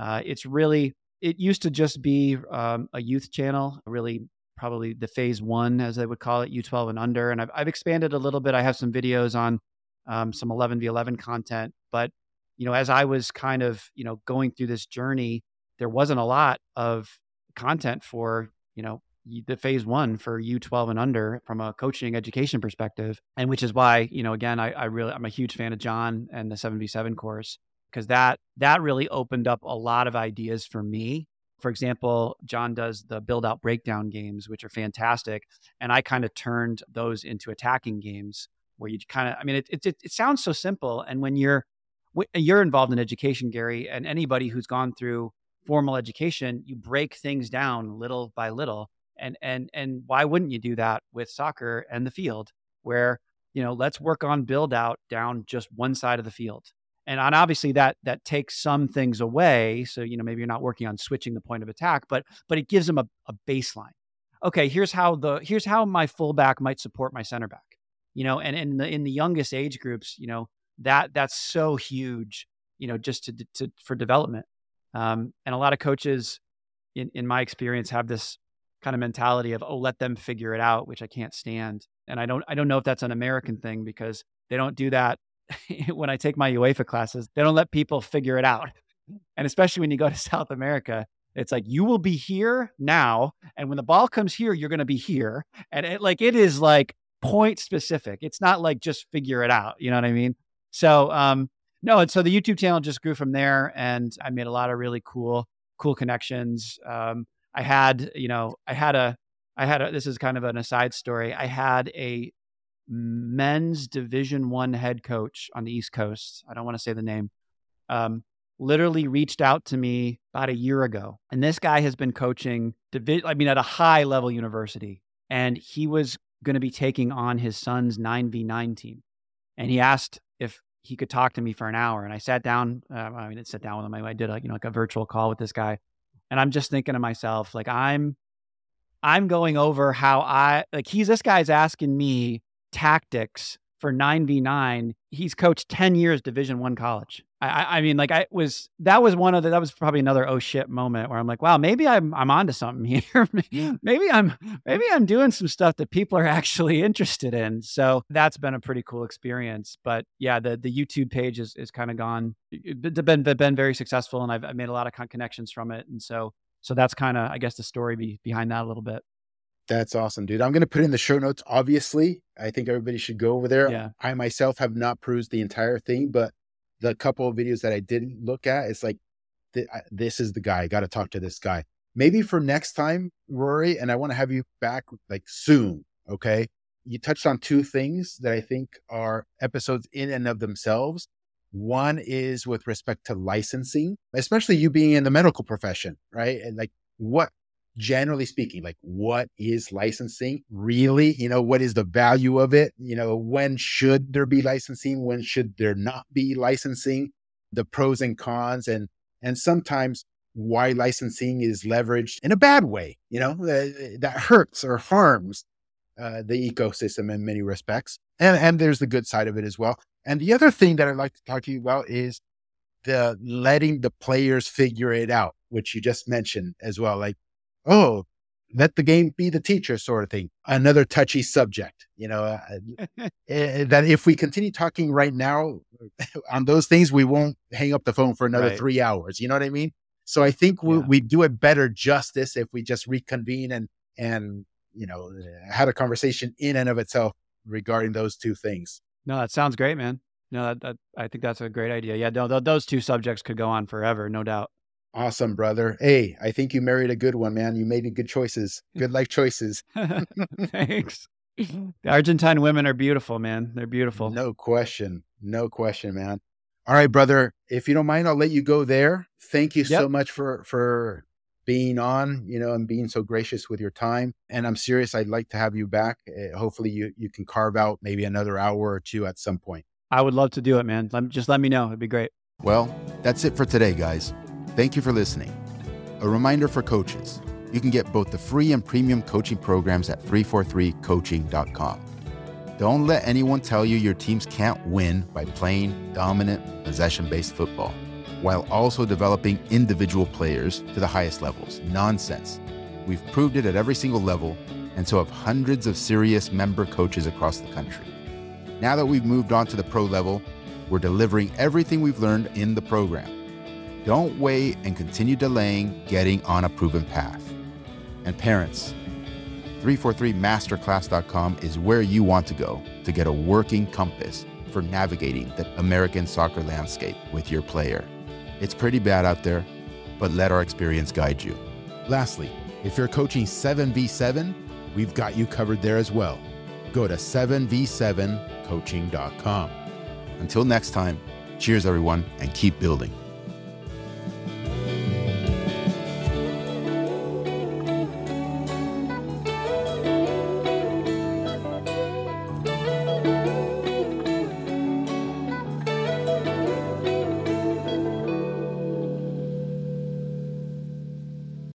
It used to just be a youth channel, really probably the phase 1, as they would call it, U12 and under. And I've expanded a little bit. I have some videos on some 11v11 content. But, as I was kind of, going through this journey, there wasn't a lot of content for, the phase 1 for U12 and under from a coaching education perspective. And which is why, again, I'm a huge fan of John and the 7v7 course, because that really opened up a lot of ideas for me. For example, John does the build out breakdown games, which are fantastic. And I kind of turned those into attacking games where you kind of, I mean, it sounds so simple. And when you're involved in education, Gary, and anybody who's gone through formal education, you break things down little by little. And why wouldn't you do that with soccer and the field where, let's work on build out down just one side of the field. And obviously that takes some things away. So, maybe you're not working on switching the point of attack, but it gives them a baseline. Okay, here's how my fullback might support my center back. And in the youngest age groups, that's so huge, just for development. And a lot of coaches in my experience have this kind of mentality of, oh, let them figure it out, which I can't stand. And I don't know if that's an American thing because they don't do that. When I take my UEFA classes, they don't let people figure it out. And especially when you go to South America, it's like, you will be here now. And when the ball comes here, you're going to be here. And it is like point specific. It's not like just figure it out. You know what I mean? So, no. And so the YouTube channel just grew from there, and I made a lot of really cool connections. I had this is kind of an aside story. I had a men's Division I head coach on the East Coast. I don't want to say the name. Literally reached out to me about a year ago. And this guy has been coaching at a high level university. And he was going to be taking on his son's 9v9 team. And he asked if he could talk to me for an hour. And I sat down. I didn't sit down with him. I did like a virtual call with this guy. And I'm just thinking to myself, like, I'm going over how this guy's asking me tactics for 9v9. He's coached 10 years Division I college. That was probably another oh shit moment where I'm like, wow, maybe I'm onto something here. maybe I'm doing some stuff that people are actually interested in. So that's been a pretty cool experience. But yeah, the YouTube page is kind of gone. It's been very successful, and I've made a lot of connections from it. And so that's kind of, I guess, the story behind that a little bit. That's awesome, dude. I'm going to put in the show notes. Obviously, I think everybody should go over there. Yeah. I myself have not perused the entire thing, but the couple of videos that I didn't look at, it's like, this is the guy. I got to talk to this guy. Maybe for next time, Rory, and I want to have you back like soon. Okay. You touched on two things that I think are episodes in and of themselves. One is with respect to licensing, especially you being in the medical profession, right? And like, generally speaking, like, what is licensing really? What is the value of it? When should there be licensing? When should there not be licensing? The pros and cons, and sometimes why licensing is leveraged in a bad way, that hurts or harms the ecosystem in many respects. And there's the good side of it as well. And the other thing that I'd like to talk to you about is the letting the players figure it out, which you just mentioned as well. Like, oh, let the game be the teacher sort of thing. Another touchy subject, that if we continue talking right now on those things, we won't hang up the phone for another 3 hours. You know what I mean? So I think we do it better justice if we just reconvene and had a conversation in and of itself regarding those two things. No, that sounds great, man. No, I think that's a great idea. Yeah, no, those two subjects could go on forever, no doubt. Awesome, brother. Hey, I think you married a good one, man. You made good choices, good life choices. Thanks. The Argentine women are beautiful, man. They're beautiful. No question, man. All right, brother. If you don't mind, I'll let you go there. Thank you so much for being on, and being so gracious with your time. And I'm serious. I'd like to have you back. Hopefully you can carve out maybe another hour or two at some point. I would love to do it, man. Just let me know. It'd be great. Well, that's it for today, guys. Thank you for listening. A reminder for coaches, you can get both the free and premium coaching programs at 343coaching.com. Don't let anyone tell you your teams can't win by playing dominant, possession-based football, while also developing individual players to the highest levels. Nonsense. We've proved it at every single level, and so have hundreds of serious member coaches across the country. Now that we've moved on to the pro level, we're delivering everything we've learned in the program. Don't wait and continue delaying getting on a proven path. And parents, 343masterclass.com is where you want to go to get a working compass for navigating the American soccer landscape with your player. It's pretty bad out there, but let our experience guide you. Lastly, if you're coaching 7v7, we've got you covered there as well. Go to 7v7coaching.com. Until next time, cheers everyone, and keep building.